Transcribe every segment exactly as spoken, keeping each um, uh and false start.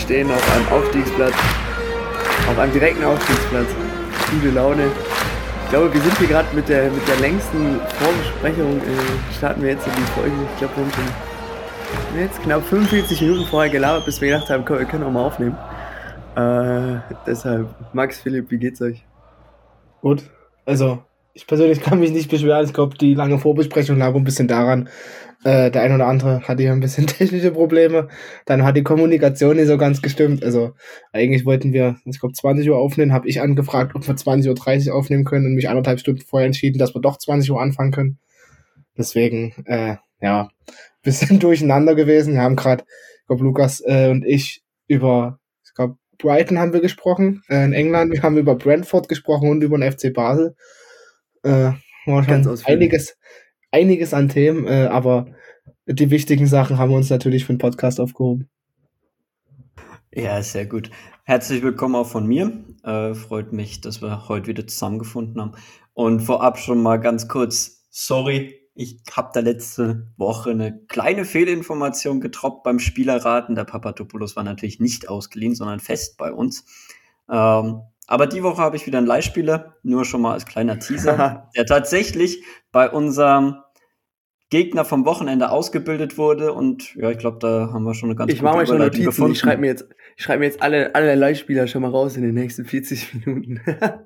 stehen auf einem Aufstiegsplatz, auf einem direkten Aufstiegsplatz. Gute Laune. Ich glaube, wir sind hier gerade mit der, mit der längsten Vorbesprechung, äh, starten wir jetzt in die Folge. Ich glaube, wir haben schon jetzt knapp fünfundvierzig Minuten vorher gelabert, bis wir gedacht haben, komm, wir können auch mal aufnehmen. Äh, deshalb, Max, Philipp, wie geht's euch? Gut, also ich persönlich kann mich nicht beschweren. Ich glaube, die lange Vorbesprechung lag ein bisschen daran, äh, der ein oder andere hatte ja ein bisschen technische Probleme. Dann hat die Kommunikation nicht so ganz gestimmt. Also eigentlich wollten wir, ich glaube, zwanzig Uhr aufnehmen, habe ich angefragt, ob wir zwanzig Uhr dreißig aufnehmen können und mich anderthalb Stunden vorher entschieden, dass wir doch zwanzig Uhr anfangen können. Deswegen, äh, ja, bisschen durcheinander gewesen. Wir haben gerade, ich glaube, Lukas äh, und ich über, ich glaube, Brighton haben wir gesprochen, äh, in England. Wir haben über Brentford gesprochen und über den F C Basel. Äh, war schon einiges, einiges an Themen, äh, aber die wichtigen Sachen haben wir uns natürlich für den Podcast aufgehoben. Ja, sehr gut. Herzlich willkommen auch von mir. Äh, freut mich, dass wir heute wieder zusammengefunden haben. Und vorab schon mal ganz kurz, sorry, ich habe da letzte Woche eine kleine Fehlinformation getroppt beim Spielerraten. Der Papadopoulos war natürlich nicht ausgeliehen, sondern fest bei uns. Ähm, aber die Woche habe ich wieder einen Leihspieler, nur schon mal als kleiner Teaser, der tatsächlich bei unserem Gegner vom Wochenende ausgebildet wurde. Und ja, ich glaube, da haben wir schon eine ganz ich gute Überleitung gefunden. Ich mache mir schon Notizen. Ich schreibe mir jetzt, ich schreibe mir jetzt alle, alle Leihspieler schon mal raus in den nächsten vierzig Minuten.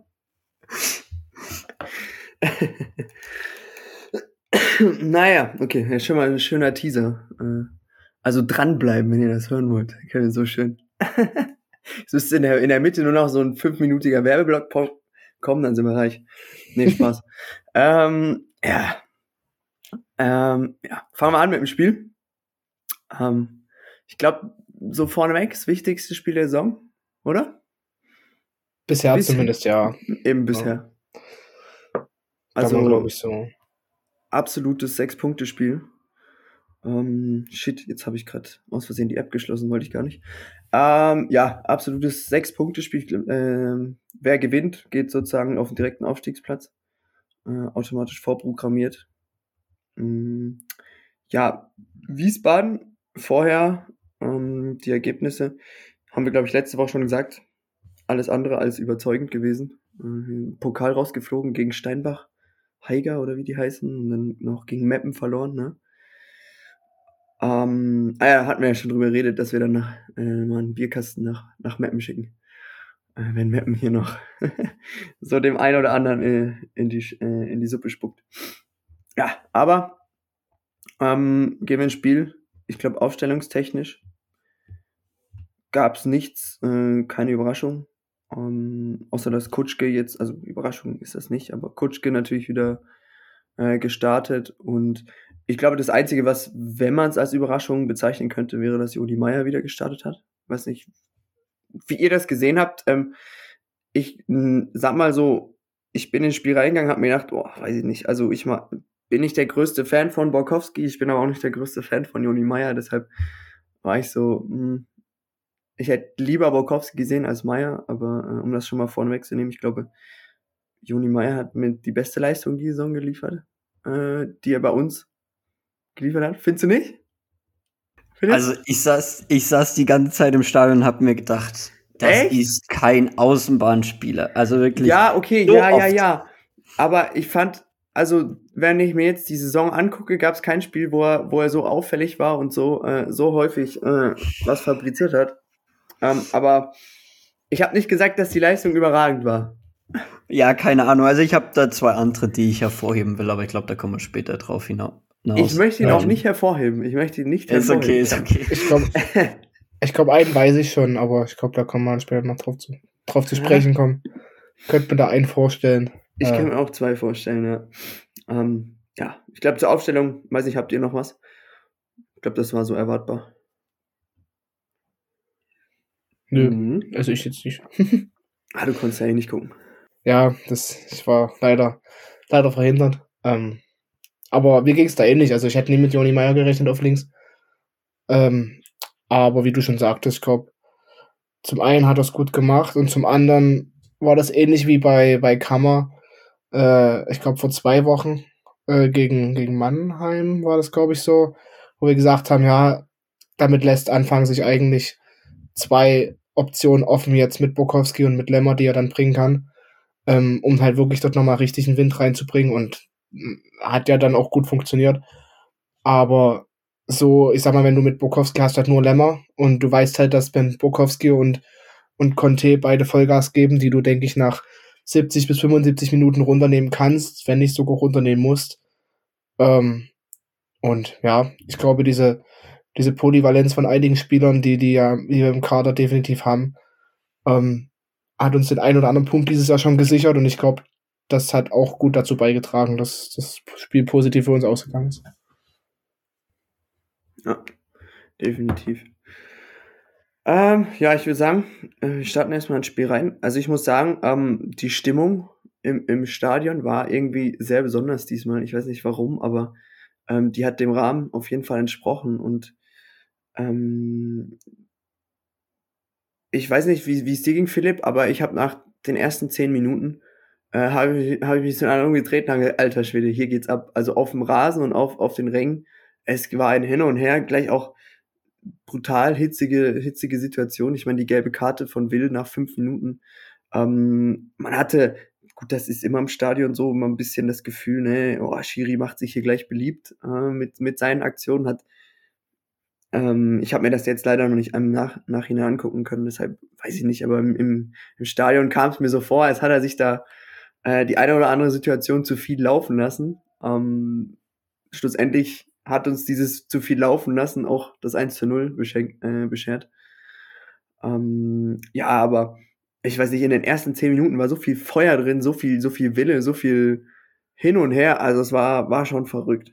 Naja, okay, schon mal ein schöner Teaser. Also dranbleiben, wenn ihr das hören wollt. Okay, so schön. Es müsste in der, in der Mitte nur noch so ein fünfminütiger Werbeblock kommen, dann sind wir reich. Nee, Spaß. ähm, ja. Ähm, ja, fangen wir an mit dem Spiel. Ähm, ich glaube, so vorneweg das wichtigste Spiel der Saison, oder? Bisher, bisher zumindest, ja. Eben bisher. Ja. Also, glaube ich so. Absolutes Sechs-Punkte-Spiel. Ähm, shit, jetzt habe ich gerade aus Versehen die App geschlossen, wollte ich gar nicht. Ähm, ja, absolutes Sechs-Punkte-Spiel. Ähm, wer gewinnt, geht sozusagen auf den direkten Aufstiegsplatz. Äh, automatisch vorprogrammiert. Ähm, ja, Wiesbaden vorher, ähm, die Ergebnisse, haben wir, glaube ich, letzte Woche schon gesagt, alles andere als überzeugend gewesen. Äh, Pokal rausgeflogen gegen Steinbach, Haiger oder wie die heißen, und dann noch gegen Meppen verloren, ne? Ähm, ah ja, hatten wir ja schon drüber geredet, dass wir dann nach, äh, mal einen Bierkasten nach, nach Meppen schicken. Äh, wenn Meppen hier noch so dem einen oder anderen äh, in, die, äh, in die Suppe spuckt. Ja, aber ähm, gehen wir ins Spiel. Ich glaube, aufstellungstechnisch gab es nichts, äh, keine Überraschung. Ähm, außer dass Kutschke jetzt, also Überraschung ist das nicht, aber Kutschke natürlich wieder äh, gestartet. Und ich glaube, das Einzige, was, wenn man es als Überraschung bezeichnen könnte, wäre, dass Joni Meier wieder gestartet hat. Weiß nicht, wie ihr das gesehen habt. Ähm, ich m, sag mal so, ich bin ins Spiel reingegangen, hab mir gedacht, oh, weiß ich nicht, also ich mal, bin nicht der größte Fan von Borkowski, ich bin aber auch nicht der größte Fan von Joni Meier, deshalb war ich so, mh, ich hätte lieber Borkowski gesehen als Meier, aber äh, um das schon mal vorneweg zu nehmen, ich glaube, Joni Meier hat mit die beste Leistung die Saison geliefert, äh, die er bei uns geliefert hat. Findest du nicht? Findest? Also ich saß, ich saß die ganze Zeit im Stadion und hab mir gedacht, das Echt? ist kein Außenbahnspieler. Also wirklich. Ja, okay, so ja, oft. ja, ja. Aber ich fand, also wenn ich mir jetzt die Saison angucke, gab es kein Spiel, wo er, wo er so auffällig war und so, äh, so häufig äh, was fabriziert hat. Ähm, aber ich habe nicht gesagt, dass die Leistung überragend war. Ja, keine Ahnung. Also ich habe da zwei andere, die ich hervorheben will, aber ich glaube, da kommen wir später drauf hinaus. Ich möchte ihn auch nicht hervorheben. Ich möchte ihn nicht ist hervorheben. Ist okay, ist okay. Ich glaube, ich glaub, einen weiß ich schon, aber ich glaube, da kann man später noch drauf zu, drauf zu sprechen kommen. Könnte man da einen vorstellen. Ich äh. kann mir auch zwei vorstellen, ja. Ähm, ja, ich glaube, zur Aufstellung, weiß nicht, habt ihr noch was? Ich glaube, das war so erwartbar. Nö, mhm. Also ich jetzt nicht. Ah, du konntest ja eh nicht gucken. Ja, das ich war leider, leider verhindert. Ähm, aber mir ging es da ähnlich. Also ich hätte nie mit Joni Meier gerechnet auf links. Ähm, aber wie du schon sagtest, ich glaube, zum einen hat er es gut gemacht und zum anderen war das ähnlich wie bei, bei Kammer. Äh, ich glaube, vor zwei Wochen äh, gegen, gegen Mannheim war das, glaube ich, so, wo wir gesagt haben, ja, damit lässt Anfang sich eigentlich zwei Optionen offen jetzt mit Bukowski und mit Lemmer, die er dann bringen kann, ähm, um halt wirklich dort nochmal richtig einen Wind reinzubringen und mh, hat ja dann auch gut funktioniert. Aber so, ich sag mal, wenn du mit Bukowski hast halt nur Lemmer und du weißt halt, dass wenn Bukowski und, und Conte beide Vollgas geben, die du, denke ich, nach siebzig bis fünfundsiebzig Minuten runternehmen kannst, wenn nicht sogar runternehmen musst. Ähm, und ja, ich glaube, diese, diese Polyvalenz von einigen Spielern, die, die ja die wir im Kader definitiv haben, ähm, hat uns den einen oder anderen Punkt dieses Jahr schon gesichert und ich glaube, das hat auch gut dazu beigetragen, dass das Spiel positiv für uns ausgegangen ist. Ja, definitiv. Ähm, ja, ich würde sagen, äh, wir starten erstmal ins Spiel rein. Also ich muss sagen, ähm, die Stimmung im, im Stadion war irgendwie sehr besonders diesmal. Ich weiß nicht warum, aber ähm, die hat dem Rahmen auf jeden Fall entsprochen. Und ähm, ich weiß nicht, wie wie es dir ging, Philipp, aber ich habe nach den ersten zehn Minuten äh, habe ich, hab ich mich so in einen umgedreht und habe gesagt, alter Schwede, hier geht's ab. Also auf dem Rasen und auf, auf den Rängen. Es war ein Hin und Her, gleich auch brutal hitzige, hitzige Situation. Ich meine, die gelbe Karte von Will nach fünf Minuten. Ähm, man hatte, gut, das ist immer im Stadion so, immer ein bisschen das Gefühl, ne, oh, Schiri macht sich hier gleich beliebt äh, mit, mit seinen Aktionen. Hat, ähm, ich habe mir das jetzt leider noch nicht im Nach Nachhinein angucken können, deshalb weiß ich nicht, aber im, im, im Stadion kam es mir so vor, als hat er sich da äh, die eine oder andere Situation zu viel laufen lassen. Ähm, schlussendlich hat uns dieses zu viel laufen lassen auch das eins zu null beschenkt, äh, beschert. Ähm, ja, aber ich weiß nicht, in den ersten zehn Minuten war so viel Feuer drin, so viel, so viel Wille, so viel hin und her. Also es war, war schon verrückt.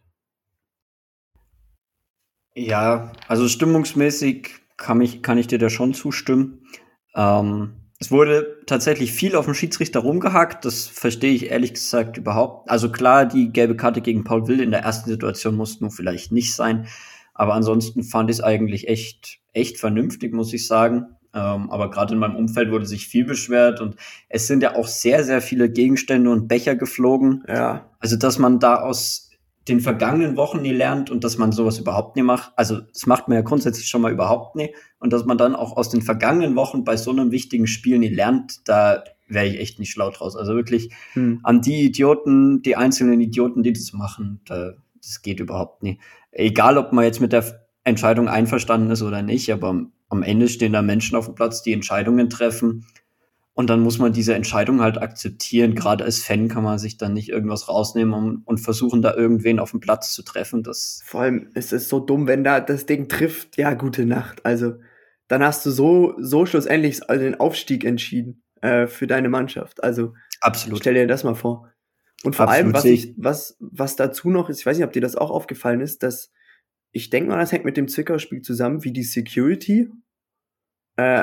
Ja, also stimmungsmäßig kann ich, kann ich dir da schon zustimmen. Ähm, es wurde tatsächlich viel auf den Schiedsrichter rumgehackt. Das verstehe ich ehrlich gesagt überhaupt. Also klar, die gelbe Karte gegen Paul Will in der ersten Situation muss nun vielleicht nicht sein. Aber ansonsten fand ich es eigentlich echt, echt vernünftig, muss ich sagen. Ähm, aber gerade in meinem Umfeld wurde sich viel beschwert und es sind ja auch sehr, sehr viele Gegenstände und Becher geflogen. Ja. Also, dass man da aus den vergangenen Wochen nie lernt und dass man sowas überhaupt nie macht. Also, das macht man ja grundsätzlich schon mal überhaupt nie. Und dass man dann auch aus den vergangenen Wochen bei so einem wichtigen Spiel nie lernt, da wäre ich echt nicht schlau draus. Also wirklich Hm. an die Idioten, die einzelnen Idioten, die das machen, da, das geht überhaupt nie. Egal, ob man jetzt mit der Entscheidung einverstanden ist oder nicht, aber am Ende stehen da Menschen auf dem Platz, die Entscheidungen treffen. Und dann muss man diese Entscheidung halt akzeptieren. Gerade als Fan kann man sich dann nicht irgendwas rausnehmen und, und versuchen, da irgendwen auf dem Platz zu treffen. Das Vor allem ist es so dumm, wenn da das Ding trifft, ja, gute Nacht. Also, dann hast du so, so schlussendlich den Aufstieg entschieden äh, für deine Mannschaft. Also, absolut. stell dir das mal vor. Und vor Absolut, allem, was, sehe ich, was, was dazu noch ist, ich weiß nicht, ob dir das auch aufgefallen ist, dass ich denke mal, das hängt mit dem Zwickau-Spiel zusammen, wie die Security äh,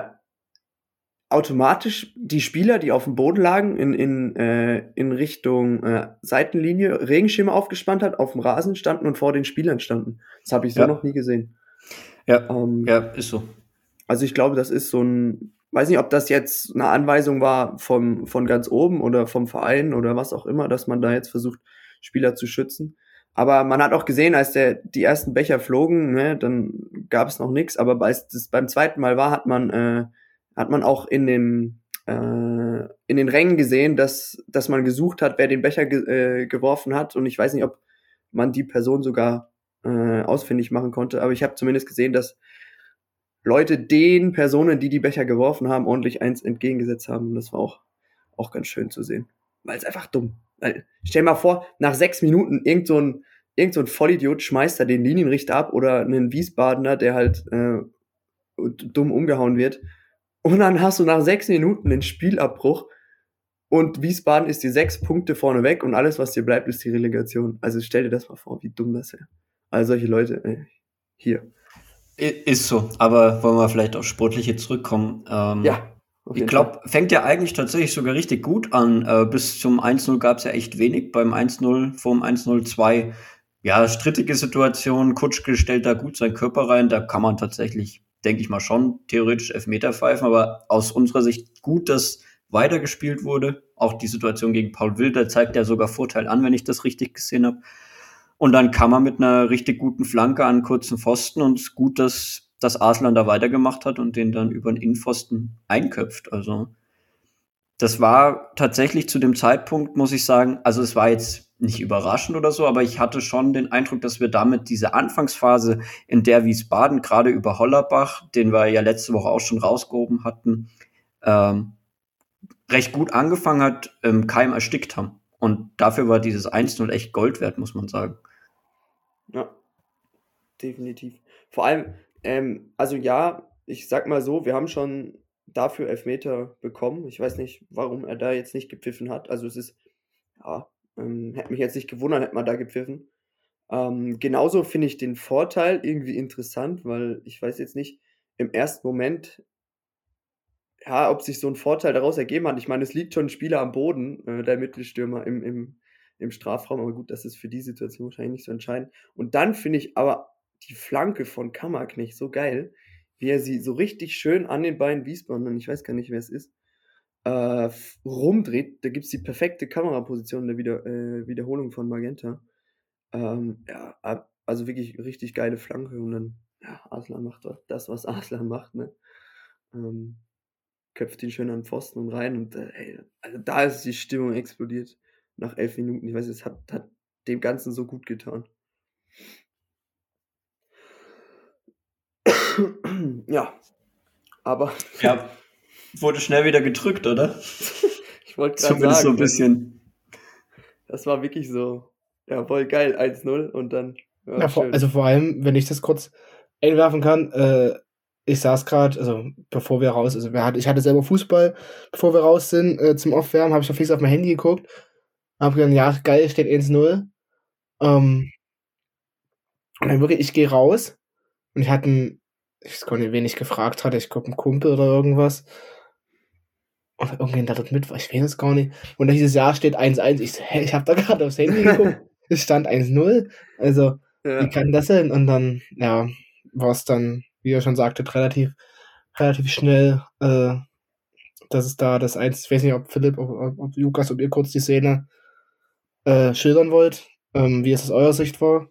automatisch die Spieler, die auf dem Boden lagen, in, in, äh, in Richtung äh, Seitenlinie Regenschirme aufgespannt hat, auf dem Rasen standen und vor den Spielern standen. Das habe ich so Ja. noch nie gesehen. Ja, Ähm, ja, ist so. Also ich glaube, das ist so ein, weiß nicht, ob das jetzt eine Anweisung war vom, von ganz oben oder vom Verein oder was auch immer, dass man da jetzt versucht, Spieler zu schützen. Aber man hat auch gesehen, als der die ersten Becher flogen, ne, dann gab es noch nichts. Aber als das beim zweiten Mal war, hat man äh, hat man auch in den äh, in den Rängen gesehen, dass dass man gesucht hat, wer den Becher ge äh, geworfen hat. Und ich weiß nicht, ob man die Person sogar äh, ausfindig machen konnte. Aber ich habe zumindest gesehen, dass Leute den Personen, die die Becher geworfen haben, ordentlich eins entgegengesetzt haben. Und das war auch auch ganz schön zu sehen. Weil es einfach dumm. Weil, stell mal vor, nach sechs Minuten irgend so ein, irgend so ein Vollidiot schmeißt da den Linienrichter ab oder einen Wiesbadener, der halt äh, dumm umgehauen wird. Und dann hast du nach sechs Minuten den Spielabbruch und Wiesbaden ist die sechs Punkte vorne weg und alles, was dir bleibt, ist die Relegation. Also stell dir das mal vor, wie dumm das wäre. Also solche Leute, äh, hier. Ist so, aber wollen wir vielleicht auf Sportliche zurückkommen? Ähm, Ja. Ich glaube, fängt ja eigentlich tatsächlich sogar richtig gut an. Äh, bis zum eins null gab es ja echt wenig. Beim eins null, vorm eins null zwei, ja, strittige Situation. Kutschke stellt da gut seinen Körper rein. Da kann man tatsächlich, denke ich mal, schon theoretisch Elfmeter pfeifen. Aber aus unserer Sicht gut, dass weitergespielt wurde. Auch die Situation gegen Paul Wilder zeigt ja sogar Vorteil an, wenn ich das richtig gesehen habe. Und dann kam man mit einer richtig guten Flanke an einen kurzen Pfosten und gut, dass dass Arslan da weitergemacht hat und den dann über den Innenpfosten einköpft. Also das war tatsächlich zu dem Zeitpunkt, muss ich sagen, also es war jetzt nicht überraschend oder so, aber ich hatte schon den Eindruck, dass wir damit diese Anfangsphase, in der Wiesbaden gerade über Hollerbach, den wir ja letzte Woche auch schon rausgehoben hatten, ähm, recht gut angefangen hat, im Keim erstickt haben. Und dafür war dieses eins null echt Gold wert, muss man sagen. Ja, definitiv. Vor allem, ähm, also ja, ich sag mal so, wir haben schon dafür Elfmeter bekommen. Ich weiß nicht, warum er da jetzt nicht gepfiffen hat. Also es ist, ja, ähm, hätte mich jetzt nicht gewundert, hätte man da gepfiffen. Ähm, genauso finde ich den Vorteil irgendwie interessant, weil ich weiß jetzt nicht, im ersten Moment, ja, ob sich so ein Vorteil daraus ergeben hat. Ich meine, es liegt schon ein Spieler am Boden, äh, der Mittelstürmer im, im, im Strafraum, aber gut, das ist für die Situation wahrscheinlich nicht so entscheidend. Und dann finde ich aber die Flanke von Kammerknecht so geil, wie er sie so richtig schön an den Beinen Wiesbaden, ich weiß gar nicht, wer es ist, äh, f- rumdreht. Da gibt es die perfekte Kameraposition der Wieder äh, Wiederholung von Magenta. Ähm, ja, ab- also wirklich richtig geile Flanke und dann, ja, Arslan macht doch das, was Arslan macht, ne? Ähm, köpft ihn schön an den Pfosten und rein und äh, ey, also da ist die Stimmung explodiert nach elf Minuten. Ich weiß, es hat, hat dem Ganzen so gut getan. Ja, aber Ja, wurde schnell wieder gedrückt, oder? ich wollte gerade Zumindest so ein sagen, also, bisschen. das war wirklich so, ja, voll geil, eins null und dann, ja, Ja, vor, schön. also vor allem, wenn ich das kurz einwerfen kann, äh, ich saß gerade, also bevor wir raus, also wir hat, ich hatte selber Fußball, bevor wir raus sind äh, zum Aufwärmen, habe ich auf fix auf mein Handy geguckt, habe gedacht, ja, geil, steht eins null. Ähm, und dann wirklich, ich gehe raus und ich hatte einen, ich weiß gar nicht, wen ich gefragt hatte, ich glaube, einen Kumpel oder irgendwas. Oder irgendwen, der dort mit war, ich weiß es gar nicht. Und dann hieß es, ja, steht eins eins. Ich so, hä, ich habe da gerade aufs Handy geguckt, es stand eins null. Also, wie Ja, kann das sein? Und dann, ja, war es dann, wie ihr schon sagtet, relativ, relativ schnell, äh, dass es da das eins, ich weiß nicht, ob Philipp, ob, ob, ob Lukas, ob ihr kurz die Szene äh, schildern wollt, ähm, wie es aus eurer Sicht war.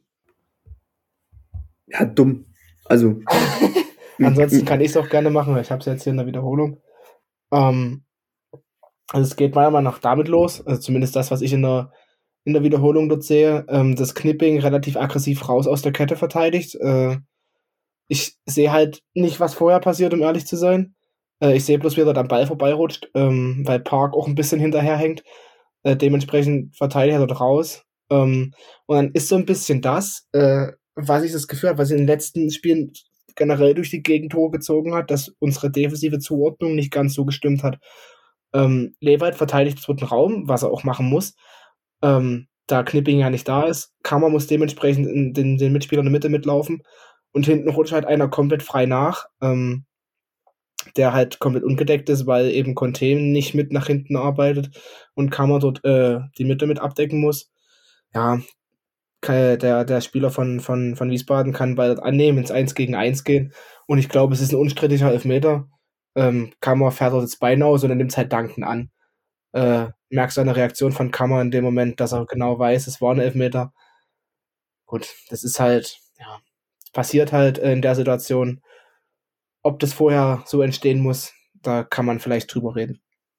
ja, dumm. Also, Ansonsten kann ich es auch gerne machen, weil ich habe es jetzt hier in der Wiederholung. Ähm, also es geht meiner Meinung nach damit los, also zumindest das, was ich in der, in der Wiederholung dort sehe, ähm, dass Knipping relativ aggressiv raus aus der Kette verteidigt. Äh, ich sehe halt nicht, was vorher passiert, um ehrlich zu sein. Äh, ich sehe bloß, wie er dort am Ball vorbeirutscht, ähm, weil Park auch ein bisschen hinterherhängt. Äh, dementsprechend verteidigt er dort raus. Ähm, und dann ist so ein bisschen das, äh, was ich das Gefühl habe, was in den letzten Spielen generell durch die Gegentore gezogen hat, dass unsere defensive Zuordnung nicht ganz so gestimmt hat. Ähm, Lewald verteidigt den zweiten Raum, was er auch machen muss. Ähm, da Knipping ja nicht da ist, Kammer muss dementsprechend in den, den Mitspielern in der Mitte mitlaufen und hinten rutscht halt einer komplett frei nach, ähm, der halt komplett ungedeckt ist, weil eben Conte nicht mit nach hinten arbeitet und Kammer dort äh, die Mitte mit abdecken muss. Ja, kann, der, der Spieler von, von, von Wiesbaden kann Ball annehmen, ins eins gegen eins gehen und ich glaube, es ist ein unstrittiger Elfmeter. Ähm, Kammer fährt dort das Bein aus und er nimmt halt Duncan an. Äh, merkst du eine Reaktion von Kammer in dem Moment, dass er genau weiß, es war ein Elfmeter. Gut, das ist halt, ja, passiert halt in der Situation. Ob das vorher so entstehen muss, da kann man vielleicht drüber reden.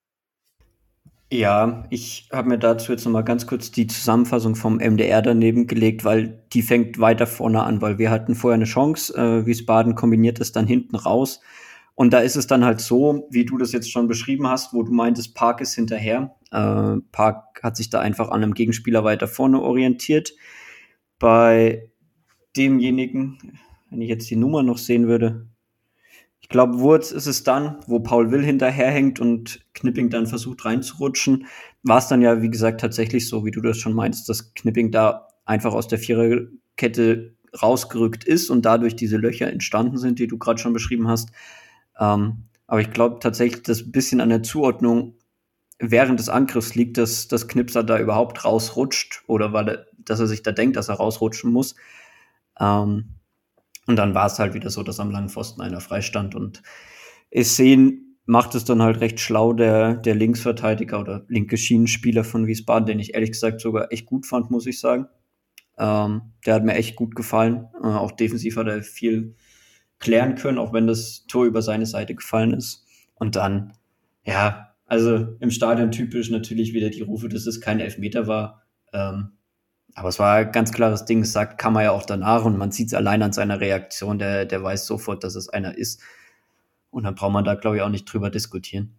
Ja, ich habe mir dazu jetzt noch mal ganz kurz die Zusammenfassung vom M D R daneben gelegt, weil die fängt weiter vorne an, weil wir hatten vorher eine Chance, äh, Wiesbaden kombiniert es dann hinten raus. Und da ist es dann halt so, wie du das jetzt schon beschrieben hast, wo du meintest, Park ist hinterher. Äh, Park hat sich da einfach an einem Gegenspieler weiter vorne orientiert. Bei demjenigen, wenn ich jetzt die Nummer noch sehen würde, ich glaube, Wurz ist es dann, wo Paul Will hinterherhängt und Knipping dann versucht reinzurutschen. War es dann ja, wie gesagt, tatsächlich so, wie du das schon meinst, dass Knipping da einfach aus der Viererkette rausgerückt ist und dadurch diese Löcher entstanden sind, die du gerade schon beschrieben hast. Ähm, aber ich glaube tatsächlich, dass ein bisschen an der Zuordnung während des Angriffs liegt, dass, dass Knipser da überhaupt rausrutscht oder weil er, dass er sich da denkt, dass er rausrutschen muss. Ähm, und dann war es halt wieder so, dass am langen Pfosten einer freistand. Und Essien macht es dann halt recht schlau, der, der Linksverteidiger oder linke Schienenspieler von Wiesbaden, den ich ehrlich gesagt sogar echt gut fand, muss ich sagen. Ähm, der hat mir echt gut gefallen. Äh, auch defensiv hat er viel klären können, auch wenn das Tor über seine Seite gefallen ist. Und dann, ja, also im Stadion typisch natürlich wieder die Rufe, dass es kein Elfmeter war. Ähm, aber es war ein ganz klares Ding, das sagt Kammer ja auch danach und man sieht es allein an seiner Reaktion, der, der weiß sofort, dass es einer ist. Und dann braucht man da, glaube ich, auch nicht drüber diskutieren.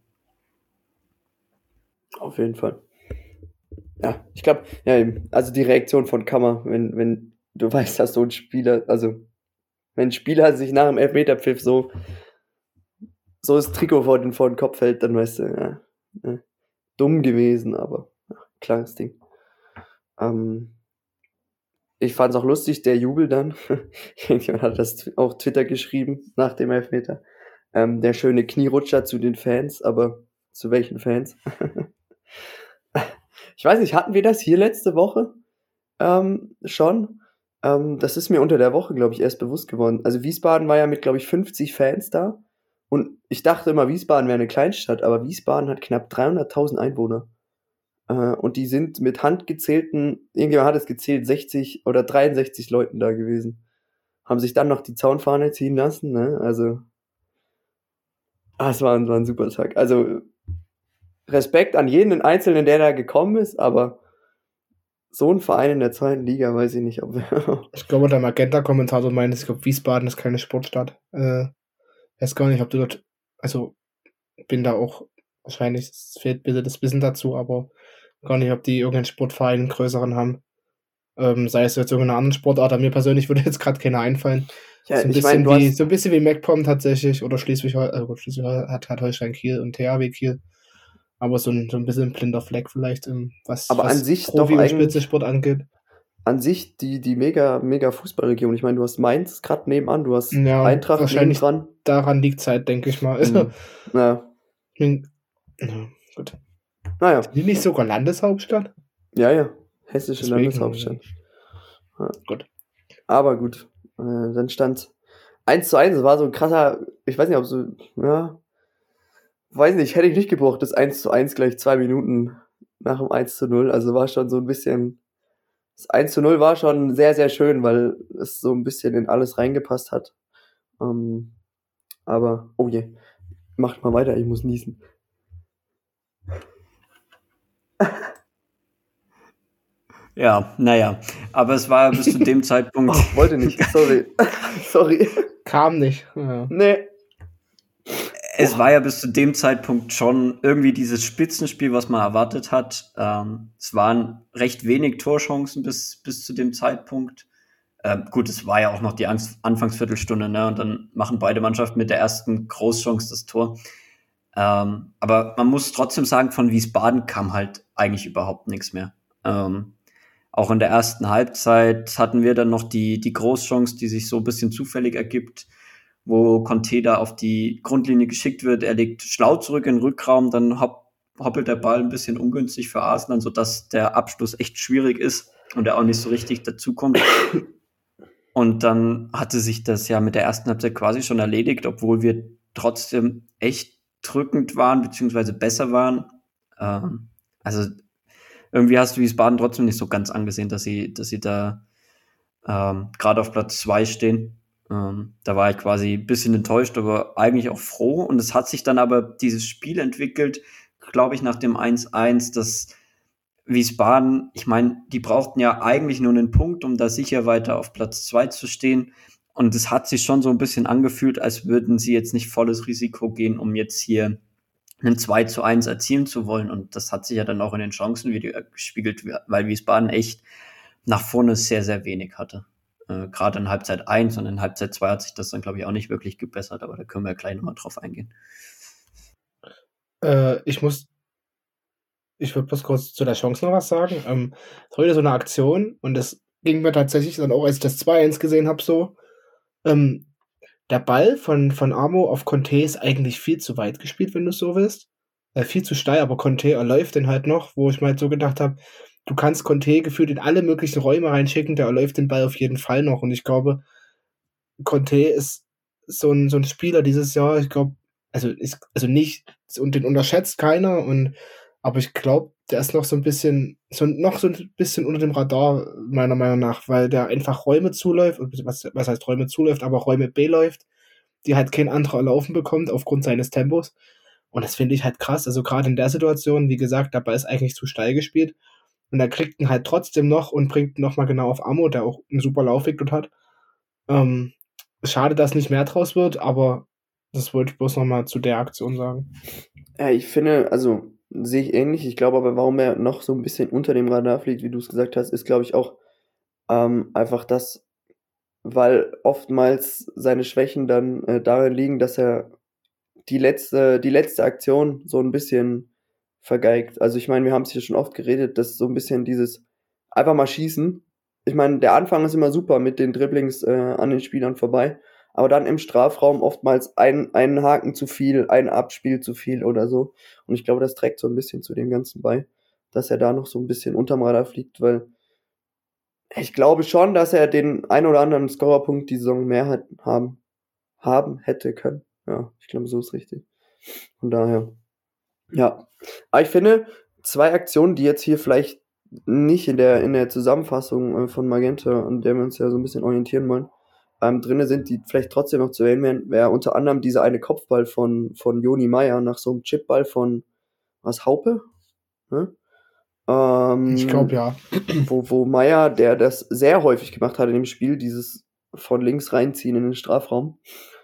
Auf jeden Fall. Ja, ich glaube, ja eben, also die Reaktion von Kammer, wenn, wenn du weißt, dass so ein Spieler, also wenn ein Spieler sich nach dem Elfmeterpfiff so so das Trikot vor den, vor den Kopf hält, dann weißt du, ja, ja, dumm gewesen, aber ja, klares Ding. Ähm, ich fand es auch lustig, der Jubel dann. Jemand hat das auch Twitter geschrieben, nach dem Elfmeter. Ähm, der schöne Knierutscher zu den Fans, aber zu welchen Fans? Ich weiß nicht, hatten wir das hier letzte Woche ähm, schon? Ähm, das ist mir unter der Woche, glaube ich, erst bewusst geworden. Also Wiesbaden war ja mit, glaube ich, fünfzig Fans da. Und ich dachte immer, Wiesbaden wäre eine Kleinstadt, aber Wiesbaden hat knapp dreihunderttausend Einwohner. Äh, und die sind mit handgezählten, irgendjemand hat es gezählt, sechzig oder dreiundsechzig Leuten da gewesen. Haben sich dann noch die Zaunfahne ziehen lassen, ne? Also, ah, es war ein, war ein super Tag. Also, Respekt an jeden Einzelnen, der da gekommen ist, aber so ein Verein in der zweiten Liga, weiß ich nicht, ob wir. Ich glaube, der Magenta-Kommentator meint, ich glaube, Wiesbaden ist keine Sportstadt. Äh, weiß gar nicht, ob du dort, also bin da auch, wahrscheinlich, es fehlt bitte das Wissen dazu, aber gar nicht, ob die irgendeinen Sportverein einen größeren haben. Ähm, sei es jetzt irgendeine andere Sportart, aber mir persönlich würde jetzt gerade keiner einfallen. Ja, so, ein ich bisschen mein, du wie, hast, so ein bisschen wie MacPom tatsächlich, oder Schleswig, äh, gut, Schleswig hat, hat Holstein Kiel und T H W Kiel. Aber so ein, so ein bisschen ein blinder Fleck vielleicht, ähm, was, aber an was sich doch Profi- und eigentlich, Spitzensport angeht. an sich die, die mega, mega Fußballregion. Ich meine, du hast Mainz gerade nebenan, du hast Ja, Eintracht wahrscheinlich nebendran. daran liegt es halt, denke ich mal. Also, Mhm. Ja, ich mein, ja, gut. naja, Sind die nicht sogar Landeshauptstadt? ja, ja, hessische Deswegen, Landeshauptstadt. Ja. Gut. Aber gut, äh, dann stand eins zu eins, das war so ein krasser, ich weiß nicht, ob so, ja, weiß nicht, hätte ich nicht gebraucht, das eins zu eins gleich zwei Minuten nach dem eins zu null, also war schon so ein bisschen, das eins zu null war schon sehr, sehr schön, weil es so ein bisschen in alles reingepasst hat. Ähm, aber, oh je, macht mal weiter, ich muss niesen. Ja, naja, aber es war bis zu dem Zeitpunkt. Oh, wollte nicht, sorry. Sorry. Kam nicht. Ja. Nee. Es war ja bis zu dem Zeitpunkt schon irgendwie dieses Spitzenspiel, was man erwartet hat. Ähm, es waren recht wenig Torchancen bis, bis zu dem Zeitpunkt. Ähm, gut, es war ja auch noch die Angst- Anfangsviertelstunde, ne? Und dann machen beide Mannschaften mit der ersten Großchance das Tor. Ähm, aber man muss trotzdem sagen, von Wiesbaden kam halt eigentlich überhaupt nichts mehr. Ähm, auch in der ersten Halbzeit hatten wir dann noch die, die Großchance, die sich so ein bisschen zufällig ergibt, wo Conte da auf die Grundlinie geschickt wird. Er legt schlau zurück in den Rückraum, dann hopp, hoppelt der Ball ein bisschen ungünstig für Arsenal, sodass der Abschluss echt schwierig ist und er auch nicht so richtig dazukommt. Und dann hatte sich das ja mit der ersten Halbzeit quasi schon erledigt, obwohl wir trotzdem echt drückend waren, beziehungsweise besser waren. Ähm, also irgendwie hast du Wiesbaden trotzdem nicht so ganz angesehen, dass sie, dass sie da ähm, gerade auf Platz zwei stehen. Ähm, da war ich quasi ein bisschen enttäuscht, aber eigentlich auch froh. Und es hat sich dann aber dieses Spiel entwickelt, glaube ich, nach dem eins eins, dass Wiesbaden, ich meine, die brauchten ja eigentlich nur einen Punkt, um da sicher weiter auf Platz zwei zu stehen. Und es hat sich schon so ein bisschen angefühlt, als würden sie jetzt nicht volles Risiko gehen, um jetzt hier einen zwei zu eins erzielen zu wollen. Und das hat sich ja dann auch in den Chancen wieder gespiegelt, weil Wiesbaden echt nach vorne sehr, sehr wenig hatte. Äh, Gerade in Halbzeit eins und in Halbzeit zwei hat sich das dann, glaube ich, auch nicht wirklich gebessert, aber da können wir ja gleich nochmal drauf eingehen. Äh, ich muss, ich würde bloß kurz zu der Chance noch was sagen. Ähm, heute so eine Aktion und das ging mir tatsächlich dann auch, als ich das zwei eins gesehen habe, so, ähm, der Ball von, von Amo auf Conte ist eigentlich viel zu weit gespielt, wenn du so willst. Äh, viel zu steil, aber Conte erläuft den halt noch, wo ich mir halt so gedacht habe, du kannst Conte gefühlt in alle möglichen Räume reinschicken, der erläuft den Ball auf jeden Fall noch. Und ich glaube, Conte ist so ein, so ein Spieler dieses Jahr, ich glaube, also ist, also nicht, und den unterschätzt keiner, und aber ich glaube, der ist noch so ein bisschen, so noch so ein bisschen unter dem Radar, meiner Meinung nach, weil der einfach Räume zuläuft, was, was heißt Räume zuläuft, aber Räume beläuft, die halt kein anderer erlaufen bekommt aufgrund seines Tempos. Und das finde ich halt krass. Also gerade in der Situation, wie gesagt, der Ball ist eigentlich zu steil gespielt. Und er kriegt ihn halt trotzdem noch und bringt ihn nochmal genau auf Ammo, der auch einen super Laufweg dort hat. Ähm, schade, dass nicht mehr draus wird, aber das wollte ich bloß nochmal zu der Aktion sagen. Ja, ich finde, also sehe ich ähnlich. Ich glaube aber, warum er noch so ein bisschen unter dem Radar fliegt, wie du es gesagt hast, ist, glaube ich, auch ähm, einfach das, weil oftmals seine Schwächen dann äh, darin liegen, dass er die letzte, die letzte Aktion so ein bisschen vergeigt. Also ich meine, wir haben es hier schon oft geredet, dass so ein bisschen dieses einfach mal schießen. Ich meine, der Anfang ist immer super mit den Dribblings äh, an den Spielern vorbei, aber dann im Strafraum oftmals ein, einen Haken zu viel, ein Abspiel zu viel oder so. Und ich glaube, das trägt so ein bisschen zu dem Ganzen bei, dass er da noch so ein bisschen unterm Radar fliegt, weil ich glaube schon, dass er den ein oder anderen Scorerpunkt die Saison mehr hat, haben, haben hätte können. Ja, ich glaube, so ist richtig. Von daher, ja. Aber ich finde, zwei Aktionen, die jetzt hier vielleicht nicht in der, in der Zusammenfassung äh, von Magenta, an der wir uns ja so ein bisschen orientieren wollen, ähm, drinne sind, die vielleicht trotzdem noch zu erwähnen wären, wäre unter anderem dieser eine Kopfball von, von Joni Meyer nach so einem Chipball von, was, Haupe? Ne? Ähm, Ich glaube, ja. Wo, wo Meyer, der das sehr häufig gemacht hat in dem Spiel, dieses von links reinziehen in den Strafraum,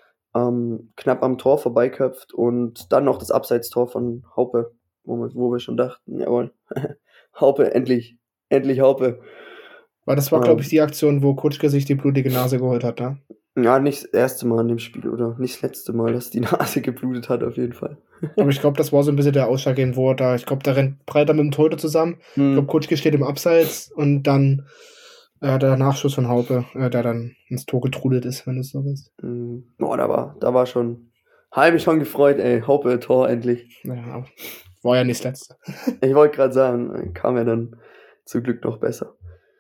ähm, knapp am Tor vorbeiköpft und dann noch das Abseitstor von Haupe, wo wir, wo wir schon dachten, jawohl, Haupe, endlich, endlich Haupe. Weil das war, Ähm, glaube ich, die Aktion, wo Kutschke sich die blutige Nase geholt hat, ne? Ja, nicht das erste Mal in dem Spiel oder nicht das letzte Mal, dass die Nase geblutet hat, auf jeden Fall. Aber ich glaube, das war so ein bisschen der Ausschlaggebend, wo er da, ich glaube, da rennt Breiter mit dem Torhüter zusammen. Hm. Ich glaube, Kutschke steht im Abseits und dann äh, der Nachschuss von Haupe, äh, der dann ins Tor getrudelt ist, wenn es so ist. Hm. Boah, da war, da war schon, habe mich schon gefreut, ey, Haupe, Tor, endlich. Ja, war ja nicht das letzte. Ich wollte gerade sagen, kam ja dann zum Glück noch besser.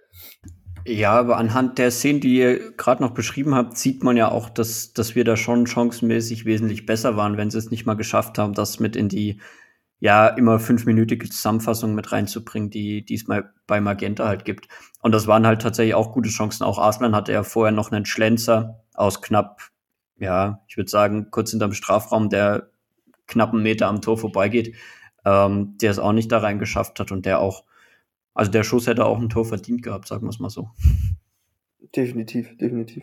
Ja, aber anhand der Szenen, die ihr gerade noch beschrieben habt, sieht man ja auch, dass, dass wir da schon chancenmäßig wesentlich besser waren, wenn sie es nicht mal geschafft haben, das mit in die, ja, immer fünfminütige Zusammenfassung mit reinzubringen, die die es mal bei Magenta halt gibt. Und das waren halt tatsächlich auch gute Chancen. Auch Arslan hatte ja vorher noch einen Schlenzer aus knapp, ja, ich würde sagen, kurz hinterm Strafraum, der knapp einen Meter am Tor vorbeigeht, ähm, der es auch nicht da rein geschafft hat und der auch, also der Schuss hätte auch ein Tor verdient gehabt, sagen wir es mal so. Definitiv, definitiv.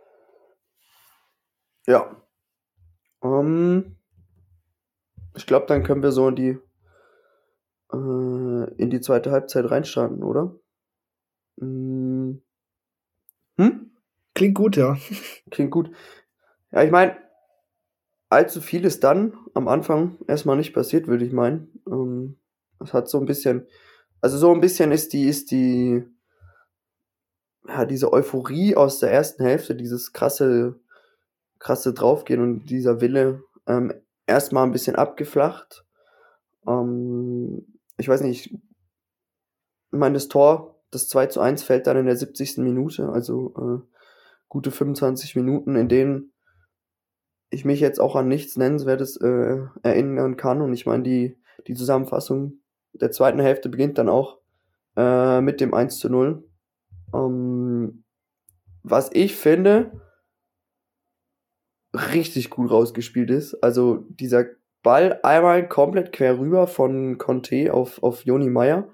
Ja. Um, ich glaube, dann können wir so in die äh, in die zweite Halbzeit reinstarten, oder? Hm? Klingt gut, ja. Klingt gut. Ja, ich meine, allzu viel ist dann am Anfang erstmal nicht passiert, würde ich meinen. Ähm, es hat so ein bisschen, also so ein bisschen ist die, ist die, ja, diese Euphorie aus der ersten Hälfte, dieses krasse, krasse Draufgehen und dieser Wille ähm, erstmal ein bisschen abgeflacht. Ähm, ich weiß nicht, ich meine, das Tor, das zwei zu eins fällt dann in der siebzigsten Minute, also äh, gute fünfundzwanzig Minuten, in denen ich mich jetzt auch an nichts Nennenswertes äh, erinnern kann. Und ich meine, die, die Zusammenfassung der zweiten Hälfte beginnt dann auch äh, mit dem eins zu null. Ähm, was ich finde, richtig gut rausgespielt ist. Also dieser Ball einmal komplett quer rüber von Conte auf, auf Joni Meyer.